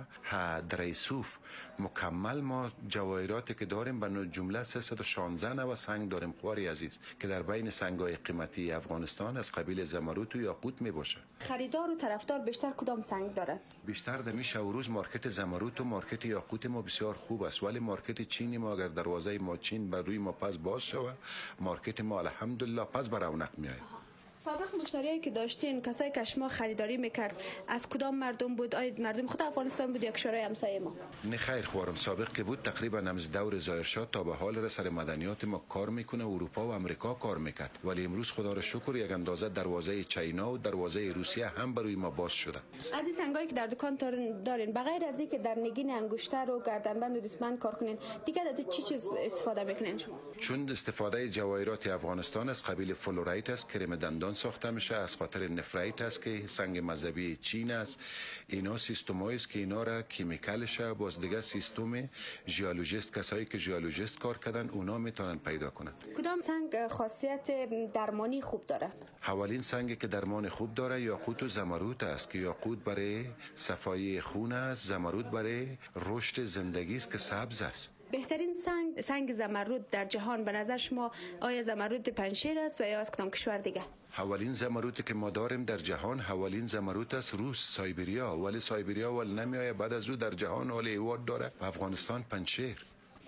دریسوف، مکمل ما جواهراتی که داریم به جمله سیصد و شانزده نوع سنگ داریم خواری عزیز، که در بین سنگ‌های قیمتی افغانستان از قبیل زمرد و یاقوت می باشه. خریدار و طرفدار بیشتر کدام سنگ داره؟ بیشتر در می روز مارکت زمرد و مارکت یاقوت ما بسیار خوب است، ولی مارکت چینی ما اگر دروازه ما چین بر روی ما پس باز شود، مارکت ما الحمدلله پس بر رونق میآید. سابق مشتریایی که داشتین، کسایی که شما خریداری میکرد، از کدام مردم بود؟ آیا مردم خود افغانستان بود یا کشورهای همسایه ما؟ نه خیر خورم، سابق که بود تقریبا از دور ظاهرشاه تا به حال سر مدنیات ما کار میکنه، اروپا و امریکا کار میکرد، ولی امروز خدا را شکر یک اندازه دروازه چینا و دروازه روسیه هم بر روی ما باز شده. از این سنگایی که در دکان دارین، بغیر از اینکه در نگین انگشتر و گردنبند و دستبند کار کنین، دیگه از چی چیز استفاده میکنین شما؟ چون استفاده جواهرات افغانستان از قبیل فلورایت است، کرم دندان ساخته میشه، از خاطر نفرایت است که سنگ مذهبی چین است. اینا سیستمایی است که اینا را کیمیکالش باز دیگه سیستم ژئولوژیست، کسایی که ژئولوژیست کار کردن اونا میتونن پیدا کنن. کدام سنگ خاصیت درمانی خوب داره؟ اولین سنگی که درمان خوب داره یاقوت و زمرد است، که یاقوت برای صفایی خون است، زمرد برای رشد زندگی است که سبز است. بهترین سنگ سنگ زمرد در جهان به نظر شما آیا زمرد پنجشیر است و یا از کدام کشور دیگه؟ اولین زمرودی که ما داریم در جهان اولین زمرد است روس، سایبریا، ولی سایبریا ول نمیآید بعد از او در جهان ولی ایوارد داره. افغانستان پنجشیر.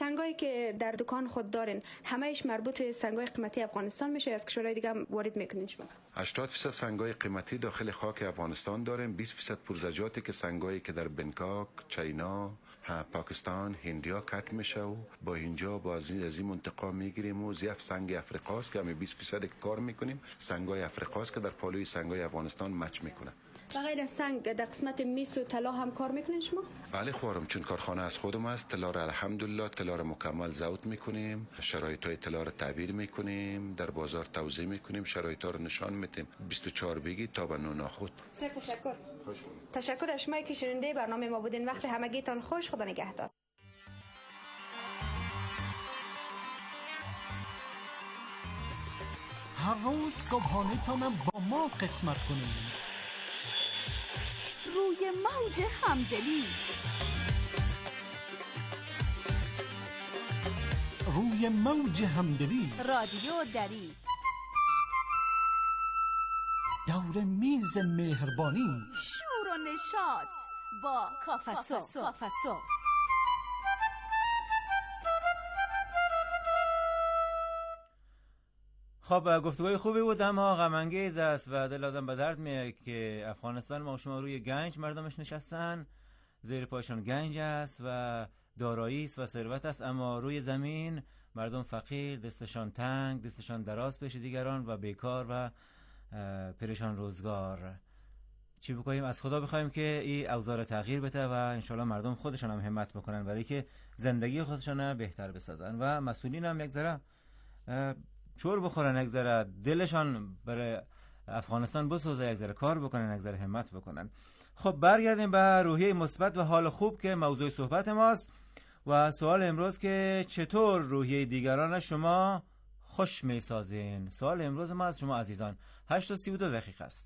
سنگایی که در دکان خود دارین همه‌اش مربوط سنگای قیمتی افغانستان میشه یا از کشورهای دیگه هم وارد میکنین شما؟ هشتاد درصد سنگای قیمتی داخل خاک افغانستان داریم. بیست درصد پرزجاتی که سنگایی که در بنکاک، چینا، پاکستان، هندیا کٹ میشه و با اینجا با از این از این منطقه میگیریم و زیف سنگ افریقاست که همین بیست درصد کار میکنیم. سنگای افریقاست که در پالوی سنگای افغانستان مچ میکنه. بغیر از سنگ در قسمت میس و طلا هم کار میکنین شما؟ بله خوارم، چون کارخانه از خودم است. طلا را الحمدلله طلا را مکمل زوت میکنیم، شرایط های طلا را تعبیر میکنیم، در بازار توزیع میکنیم، شرایط ها را نشان میدیم. بیست و چهار بیگی تا به نو ناخود. تشکر. تشکر از شما که شنونده برنامه ما بودین. وقت همگیتان خوش. خدا نگهدار. هر روز صبحانه تانم با ما قسمت کنیم. روی موج همدلی، روی موج همدلی، رادیو دری، دور میز مهربانی، شور و نشاط با کافسو. خب گفتگوی خوبی بود اما غم انگیز است و دل آدم به درد میاد که افغانستان ما شما روی گنج مردمش نشستن، زیر پایشان گنج است و دارایی است و ثروت است، اما روی زمین مردم فقیر، دستشان تنگ، دستشان دراز پیش دیگران و بیکار و پریشان روزگار. چی بکنیم؟ از خدا بخوایم که این اوضاع تغییر بده و انشالله مردم خودشان هم همت بکنن برای که زندگی خودشان بهتر بسازن و مسئولین هم یک ذره چور بخورن، یک ذره دلشان برای افغانستان بسوزه، یک ذره کار بکنن، یک ذره همت بکنن. خب برگردیم به روحیه مثبت و حال خوب که موضوع صحبت ماست و سوال امروز که چطور روحیه دیگران شما خوش میسازین؟ سوال امروز ما از شما عزیزان. هشت و سی و دو دقیقه است.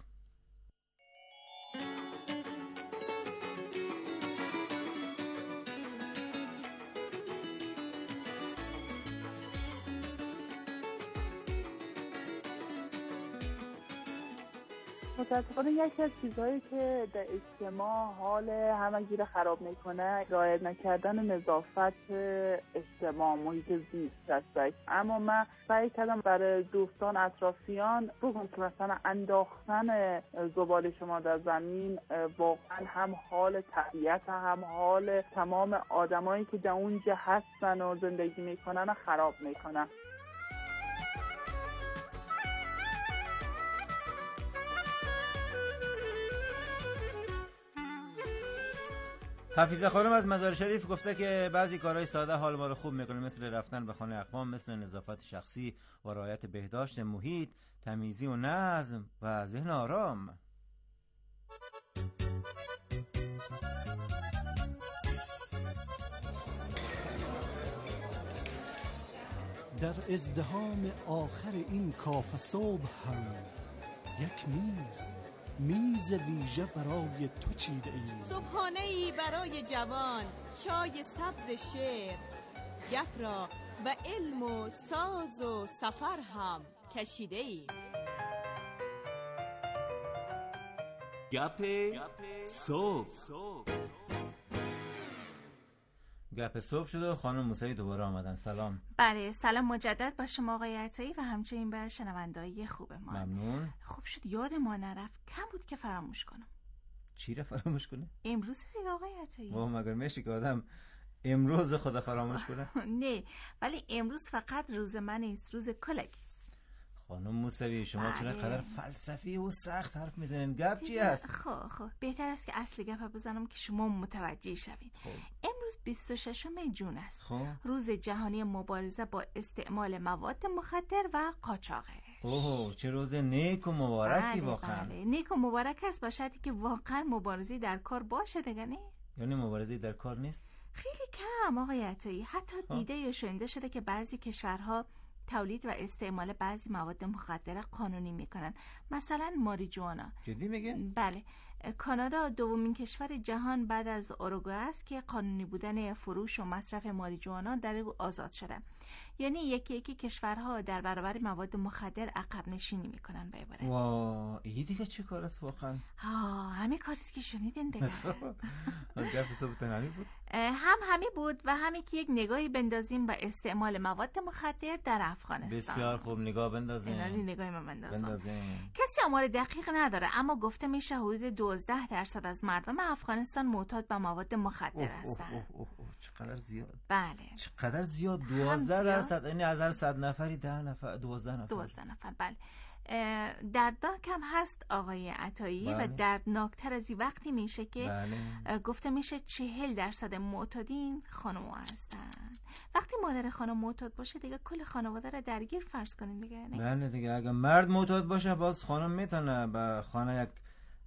متاسفانه یکی از چیزهایی که در اجتماع حال همگی را خراب میکنه رعایت نکردن نظافت اجتماع، محیط زیست است. اما من سعی کردم برای دوستان اطرافیان بگم که مثلا انداختن زباله شما در زمین واقعا هم حال طبیعت هم حال تمام آدمایی که در اونجا هستن و زندگی میکنن خراب میکنن. حفیظه خانم از مزار شریف گفته که بعضی کارهای ساده حال ما رو خوب میکنه، مثل رفتن به خانه اقوام، مثل نظافت شخصی و رعایت بهداشت محیط، تمیزی و نظم و ذهن آرام. در ازدحام آخر این کافه صبح هم یک میز میز ویژه برای تو چیده ایم. صبحانه ای برای جوان، چای سبز شعر، گپ را به علم و ساز و سفر هم کشیده ایم. گپ صبح. گپ صبح شده و خانم موسوی دوباره آمدن. سلام. بله سلام مجدد با شما آقای عطایی و همچنین به شنونده‌های خوب ما. ممنون. خوب شد یاد ما نرفت، کم بود که فراموش کنم. چی را فراموش کنه؟ امروز دیگه آقای عطایی. و مگر میشه که آدم امروز خدا فراموش کنه؟ نه ولی امروز فقط روز من نیست، روز کلگیست. خانم موسوی شما چرا قدر فلسفی و سخت حرف میزنین؟ گپ چی است؟ خب خب بهتر است که اصل گپ بزنم که شما متوجه شوید. امروز بیست و ششم ژوئن است. خب. روز جهانی مبارزه با استعمال مواد مخدر و قاچاق. اوه چه روز نیک و مبارکی. بله واقعا بله. نیک و مبارک است، باشد که واقعا مبارزه در کار باشه دیگه. نه یعنی مبارزه در کار نیست؟ خیلی کم آقای عطایی. حتی دیده یا شنیده شده که بعضی کشورها تولید و استعمال بعضی مواد مخدر قانونی میکنن، مثلا ماریجوانا. جدی میگن؟ بله. کانادا دومین کشور جهان بعد از اوروگوئه است که قانونی بودن فروش و مصرف ماریجوانا در او آزاد شده. یعنی یکی یکی کشورها در برابر مواد مخدر عقب نشینی میکنن. به عبارت وا این دیگه چه کار است واقعا؟ ها همه کاری که شنیدین دیگه. گپ صبحتون همین بود؟ هم همین بود و همین که یک نگاهی بندازیم به استعمال مواد مخدر در افغانستان. بسیار خوب، نگاه بندازیم. اینالی نگاهی من بندازم. بندازیم. کسی آمار دقیق نداره اما گفته میشه حدود دوازده درصد از مردم افغانستان معتاد به مواد مخدر هستند. اوه اوه اوه چقدر زیاد. بله. چقدر زیاد، دوازده درصد، یعنی از هر صد نفری ده نفر، دوازده نفر. دوازده نفر، بله. دردناک هم هست آقای عطایی. بله. و دردناکتر از این وقتی میشه که بله. گفته میشه چهل درصد معتادین خانم هستن. وقتی مادر خانم معتاد باشه دیگه کل خانواده رو درگیر فرض کنیم دیگه. بله دیگه، اگه مرد معتاد باشه باز خانم میتونه به خانه یک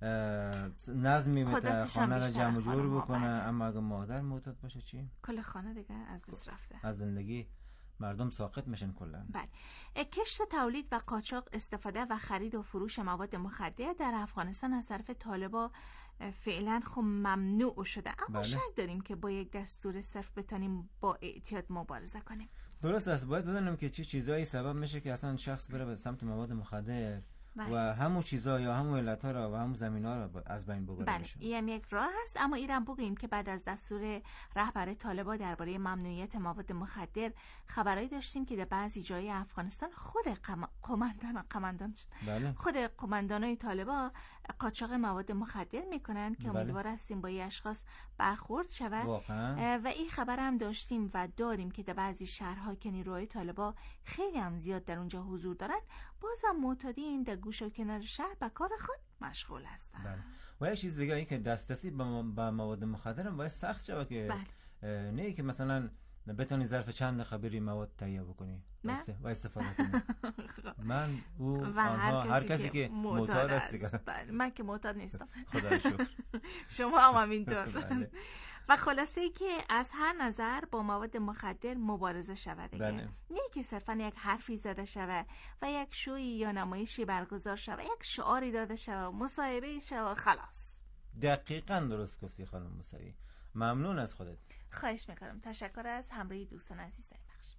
نظمی بده، خانه رو جمع جور بکنه. بله. اما اگه مادر معتاد باشه چی؟ کل خانه دیگه از دست رفته، از زندگی مردم ساقط میشن کلا. بله. کشت، تولید و قاچاق، استفاده و خرید و فروش مواد مخدر در افغانستان از طرف طالبا فعلا خب ممنوع شده، اما بله. شک داریم که با یک دستور صرف بتونیم با اعتیاد مبارزه کنیم. درست است. باید بدونیم که چه چی چیزایی سبب میشه که اصلا شخص بره به سمت مواد مخدر. بله. و همون چیزا یا همون علت‌ها را و همون زمینا را از بین ببره. بله، این یک راه است. اما ایران بگیم که بعد از دستور رهبر طالبان درباره ممنوعیت مواد مخدر خبرایی داشتیم که در بعضی جای افغانستان خود قماندان قماندان بله. خود قماندانای طالبان قاچاق مواد مخدر میکنن که بله. امیدوار هستیم با این اشخاص برخورد شود. و این خبر هم داشتیم و داریم که در بعضی شهرها که نیروهای طالبان خیلی هم زیاد در اونجا حضور دارن، بازم معتادین در گوشه و کنار شهر به کار خود مشغول هستن. بله. و یه چیز دیگه این که دسترسی به مواد مخدر هم باید سخت شود که بله. نه که مثلا بتونی ظرف چند خبری مواد تهیه بکنی و استفاده کنی. من او آنها هر کسی که معتاد است دیگه. بله. من که معتاد نیستم خدا شکر. شما هم همینطور. بله. و خلاصه ای که از هر نظر با مواد مخدر مبارزه شود دیگه. بله. نه که صرفا یک حرفی زده شود و یک شوی یا نمایشی برگزار شود، یک شعاری داده شود، مصاحبه شود، خلاص. دقیقاً درست گفتی خانم موسوی. ممنون از خودت. خواهش میکنم. تشکر از همراهی دوستان عزیز در بخش.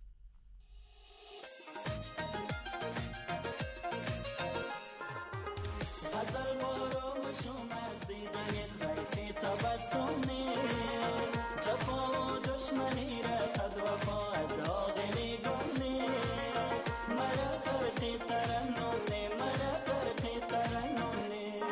غزل بارو شوم از دیدن خیلی تبسمی جفا و دشمنی را قد وفا از آغلی گمنی مرا غرقی ترنونی مرا غرقی ترنونی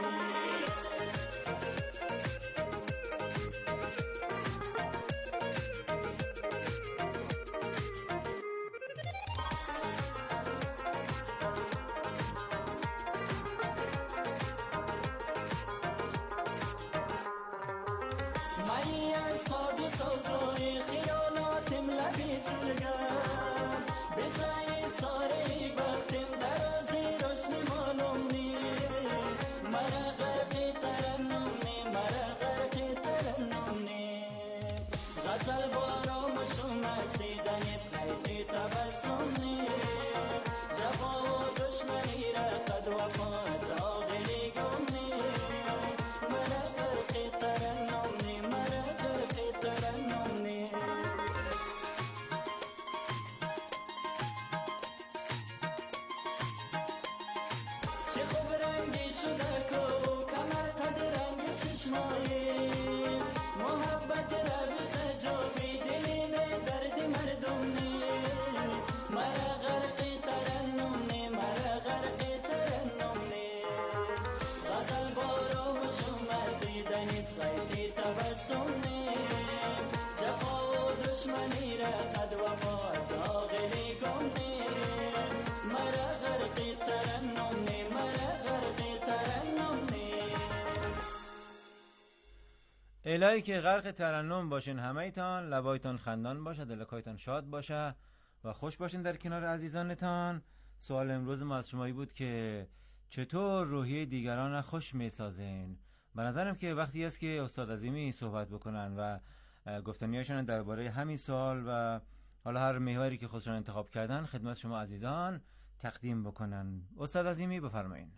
مایی از خواب و سوزوی خیالاتم لبی چلگم بسای ساری بختم درازی روشنی مالوم نی مرا غرقی ترنم نی مرا غرقی ترنم نی غزل بارو مشوم از دیدنت خیلی تبسم نی جفا و دشمنی را قد وفا از آغلی گم نی مرا غرقی ترنم نی مرا غرقی ترنم نی چه خوب رنگی شده کو کمر قد رنگ چشمایی محبت را بس جابی دلی به درد مردم نی مرا غرقی ترنم نی مرا غرقی ترنم نی غزل بارو مشوم از دیدنت خیلی تبسم نی جفا و دشمنی را قد وفا از آغلی گم نی مرا غرقی ترنم نی مرا غرقی ترنم نی. الهی که غرق ترنم باشین همه‌تان، لبایتان خندان باشه، دلکایتان شاد باشه و خوش باشین در کنار عزیزانتان. سوال امروز ما از شمایی بود که چطور روحیه دیگران خوش میسازین؟ به نظرم که وقتی است که استاد عظیمی صحبت بکنن و گفتنیاشون درباره همین سوال و حالا هر محوری که خودشون انتخاب کردن خدمت شما عزیزان تقدیم بکنن. استاد عظیمی بفرمایید.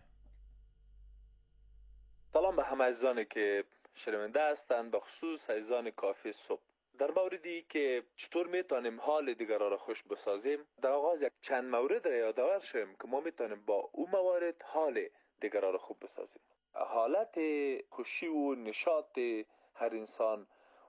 سلام به همه عزیزانی که شنونده هستند، به خصوص عزیزان کافی صبح. در موردی که چطور میتونیم حال دیگران را خوش بسازیم، در آغاز یک چند مورد را یادآور شیم که ما میتونیم با اون موارد حال دیگران را خوب بسازیم. حالت خوشی و نشاط هر انسان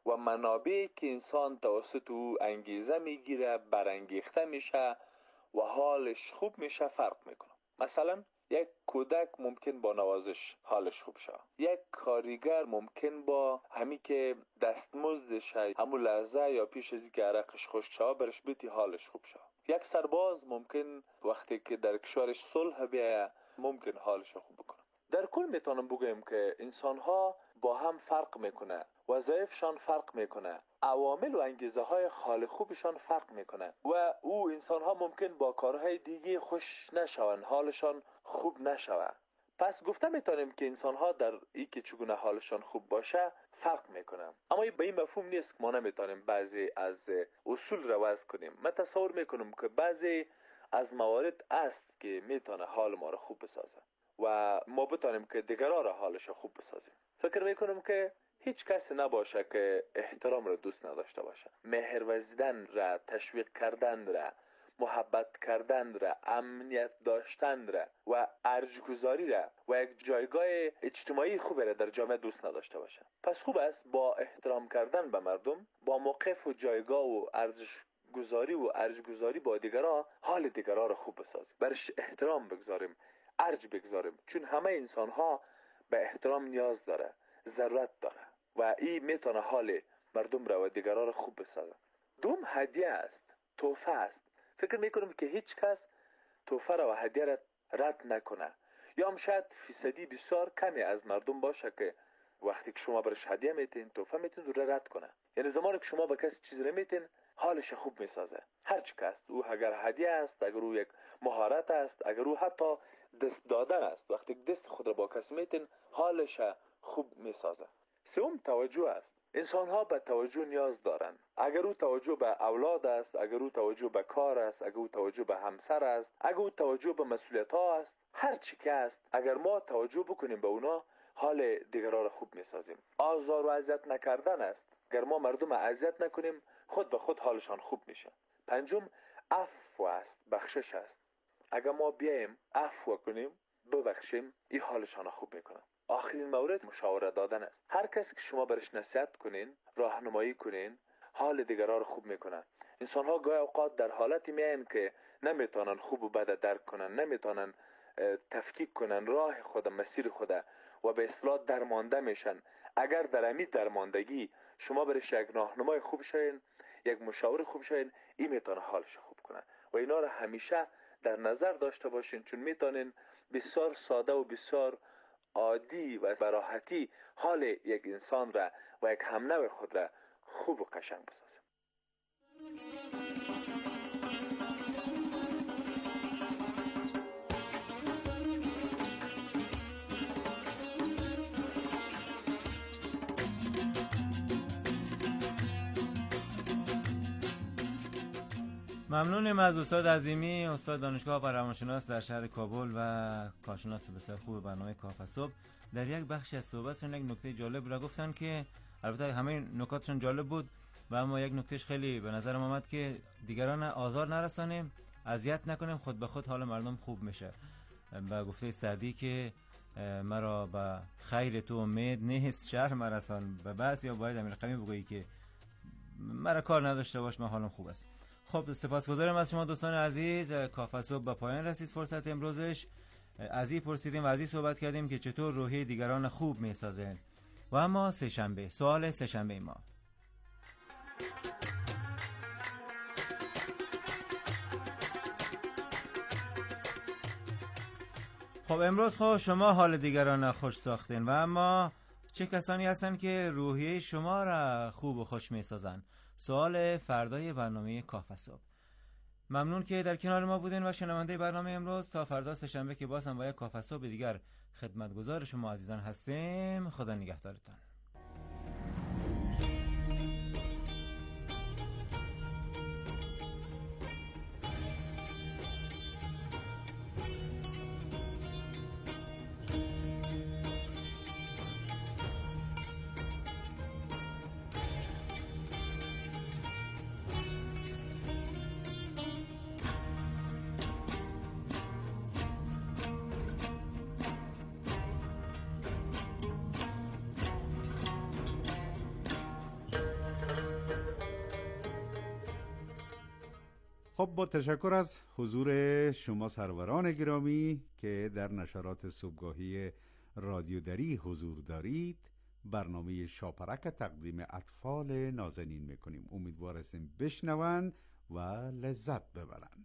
و منابعی که انسان توسط او انگیزه میگیره، برانگیخته میشه و حالش خوب میشه فرق میکنه. مثلا یک کودک ممکن با نوازش حالش خوب شه، یک کارگر ممکن با همین که دستمزدش همون لحظه یا پیش از اینکه عرقش خشک شه برش بیتی حالش خوب شه. یک سرباز ممکن وقتی که در کشورش صلح بیاید ممکن حالش خوب بکنه. در کل میتونم بگم که انسان ها با هم فرق میکنه، وظایفشان فرق میکنه، عوامل و انگیزه های حال خوبشان فرق میکنه و او انسان ها ممکن با کارهای دیگه خوش نشون، حالشان خوب نشوه. پس گفته میتونیم که انسان ها در ای که چگونه حالشان خوب باشه فرق میکنه. اما به این مفهوم نیست که ما نمیتونیم بعضی از اصول رو وضع کنیم. من تصور میکنم که بعضی از موارد است که میتونه حال ما رو خوب بسازه و ما بتونیم که دیگران را حالش خوب بسازیم. فکر میکنم که هیچ کسی نباشه که احترام را دوست نداشته باشه. مهر ورزیدن را، تشویق کردن را، محبت کردن را، امنیت داشتن را و ارجگذاری را و یک جایگاه اجتماعی خوب را در جامعه دوست نداشته باشه. پس خوب است با احترام کردن به مردم، با موقف و جایگاه و ارزش گذاری و ارجگذاری با دیگران حال دیگران را خوب بسازیم، برش احترام بگذاریم، ارج بگذاریم، چون همه انسان ها به احترام نیاز داره، ضرورت داره و این میتونه حال مردم را و دیگران را خوب بسازه. دوم هدیه است، تحفه است. فکر میکنم که هیچ کس تحفه را و هدیه را رد نکنه، یا هم شاید فیصدی بسیار کمی از مردم باشه که وقتی که شما برش هدیه میتین، تحفه میتین رو رد کنه. یعنی زمانی که شما به کسی چیز را میتین حالش خوب میسازه. هر چی کس او اگر هدیه است، اگر او یک مهارت است، اگر او حتی دست دادن است، وقتی دست خود را با کسی میتین حالش خوب میسازه. سوم توجه است. انسان ها به توجه نیاز دارن. اگر او توجه به اولاد است، اگر او توجه به کار است، اگر او توجه به همسر است، اگر او توجه به مسئولیت ها است، هر چی که است، اگر ما توجه بکنیم به اونا حال دیگران را خوب میسازیم. آزار و اذیت نکردن است. اگر ما مردم اذیت نکنیم خود به خود حالشان خوب میشه. پنجم عفو است، بخشش است. اگر ما بیایم عفو کنیم، ببخشیم، این حالشان خوب میکنه. آخرین مورد مشاوره دادن است. هر کسی که شما برش نصیحت کنین، راهنمایی کنین، حال دیگران رو خوب میکنه. انسان ها گاهی اوقات در حالتی میاین که نمیتونن خوب و بد درک کنن، نمیتونن تفکیک کنن راه خود، مسیر خود و به اصطلاح درمانده میشن. اگر در امی درماندگی شما برش یک راهنمای خوب شوین، یک مشاور خوب شوین، این میتونه حالش خوب کنه و اینا رو همیشه در نظر داشته باشین، چون میتونین بسیار ساده و بسیار عادی و براحتی حال یک انسان را و یک همنو خود را خوب و قشنگ بسازیم. ممنونیم از استاد عظیمی، استاد دانشگاه و روانشناس در شهر کابل و کارشناس بسیار خوب برنامه کافه صبح. در یک بخش از صحبتشون یک نکته جالب را گفتن که البته همه نکاتشون جالب بود و اما یک نکتهش خیلی به نظرم آمد که دیگران آزار نرسانیم، اذیت نکنیم، خود به خود حال مردم خوب میشه. با گفته سعدی که مرا به خیر تو امید نیست شهر مرسان، به بس یا باید امیر قمی بگویی که مرا کار نداشته باش، من حالم خوب است. خب سپاسگزارم از شما دوستان عزیز. کافه صبح به پایان رسید فرصت امروزش. از این پرسیدیم و از این صحبت کردیم که چطور روحی دیگران خوب میسازن. و اما سه شنبه، سوال سه شنبه ما. خب امروز خب شما حال دیگران خوش ساختین و اما چه کسانی هستن که روحیه شما را خوب و خوش میسازن؟ سوال فردای برنامه کافه صبح. ممنون که در کنار ما بودین و شنونده برنامه امروز. تا فردا سه شنبه که باز هم با یک کافه صبح دیگر خدمتگزار شما عزیزان هستیم. خدا نگهدارتان. خب با تشکر از حضور شما سروران گرامی که در نشرات صبحگاهی رادیو دری حضور دارید، برنامه شاپرک تقدیم اطفال نازنین میکنیم. امیدوار هستیم بشنوند و لذت ببرند.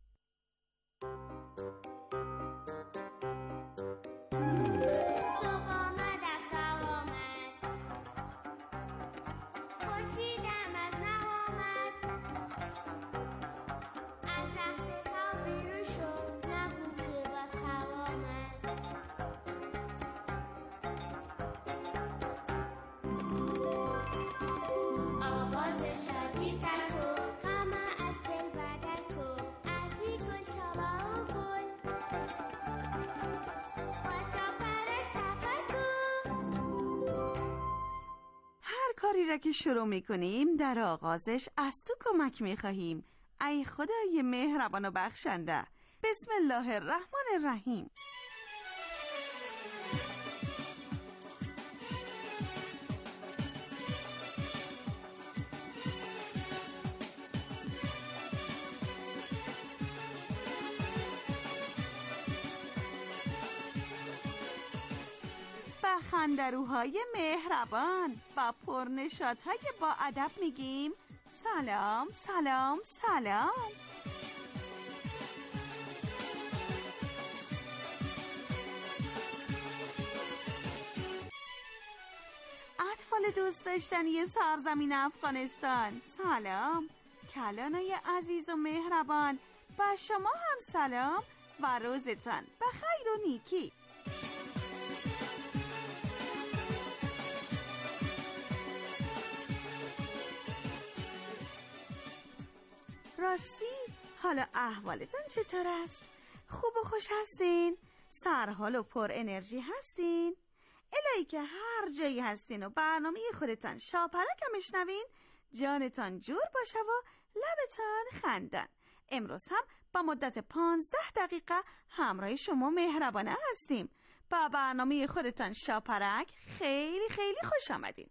کاری را که شروع میکنیم در آغازش از تو کمک میخواهیم. ای خدای مهربان و بخشنده، بسم الله الرحمن الرحیم. خندروهای مهربان با پرنشاطهای با ادب میگیم سلام سلام سلام. اطفال دوست داشتنی سرزمین افغانستان، سلام. کلانای عزیز و مهربان، با شما هم سلام و روزتان بخیر و نیکی. راستی حالا احوالتان چطور است؟ خوب و خوش هستین؟ سرحال و پر انرژی هستین؟ الهی که هر جایی هستین و برنامه خودتان شاپرک هم بشنوین، جانتان جور باشه و لبتان خندن. امروز هم با مدت پانزده دقیقه همراه شما مهربانه هستیم. با برنامه خودتان شاپرک خیلی خیلی خوش آمدین.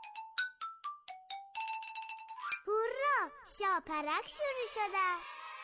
هورا، شاپرک شروع شده.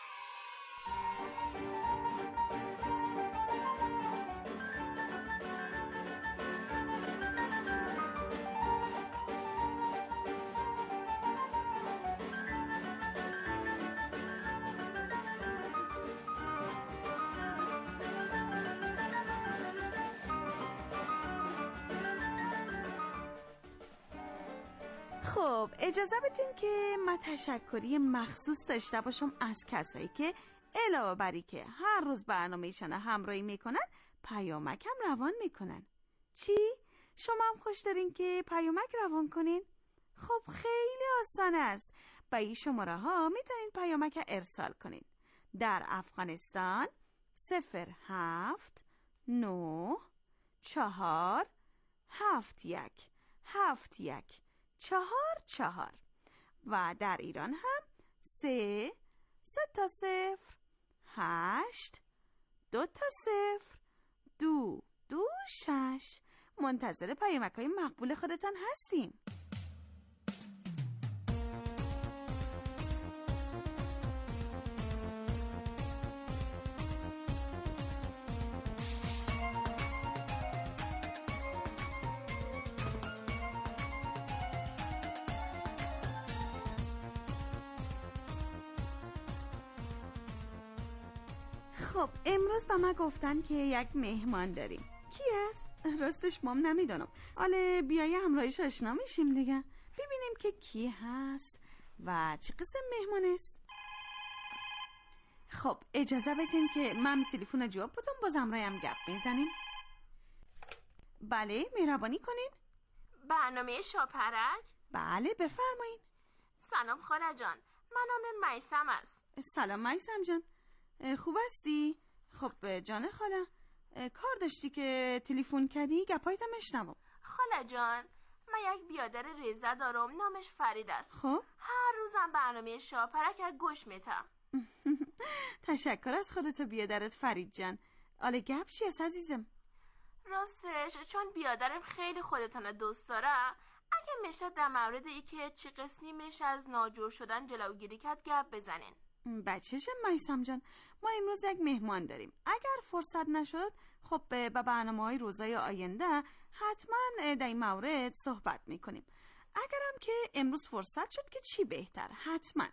خب اجازه بدین که من تشکری مخصوص داشته باشم از کسایی که علاوه بری که هر روز برنامه‌شان همراهی میکنن، پیامک هم روان میکنن. چی؟ شما هم خوش دارین که پیامک روان کنین؟ خب خیلی آسان است. با این شماره ها میتونین پیامک ارسال کنین. در افغانستان صفر هفت نه چهار هفت یک هفت یک چهار چهار و در ایران هم سه سه تا صفر هشت دو تا صفر دو دو شش. منتظر پیامک های مقبول خودتان هستیم. خب امروز با ما گفتن که یک مهمان داریم. کی است؟ راستش مام نمیدونم. حالا بیایه همراهش آشنا میشیم دیگه، ببینیم که کی هست و چه قسم مهمان است. خب اجازه بدین که من تلفن جواب بدم، باز همراهم گپ میزنیم. بله مهربانی کنین. برنامه شاپرک؟ بله بفرمایین. سلام خاله جان، من نام میثم است. سلام میثم جان، خوب هستی؟ خب جان خاله، کار داشتی که تلفن کردی؟ گپایتم میشنوم. خاله جان، من یک بیادر ریزه دارم، نامش فرید است. خب هر روزم برنامه شاپرک گوش میتم. تشکر از خودت بیادرت فرید جان. آله گپ چی است عزیزم؟ راستش چون بیادرم خیلی خودتان دوست داره، اگه میشه در مورد ای که چی قسمی میشه از ناجور شدن جلوگیری کرد گپ بزنین. بچه‌شم میثم جان، ما امروز یک مهمان داریم. اگر فرصت نشد خب به برنامه‌های روزهای آینده حتما در این مورد صحبت میکنیم. اگرم که امروز فرصت شد که چی بهتر، حتما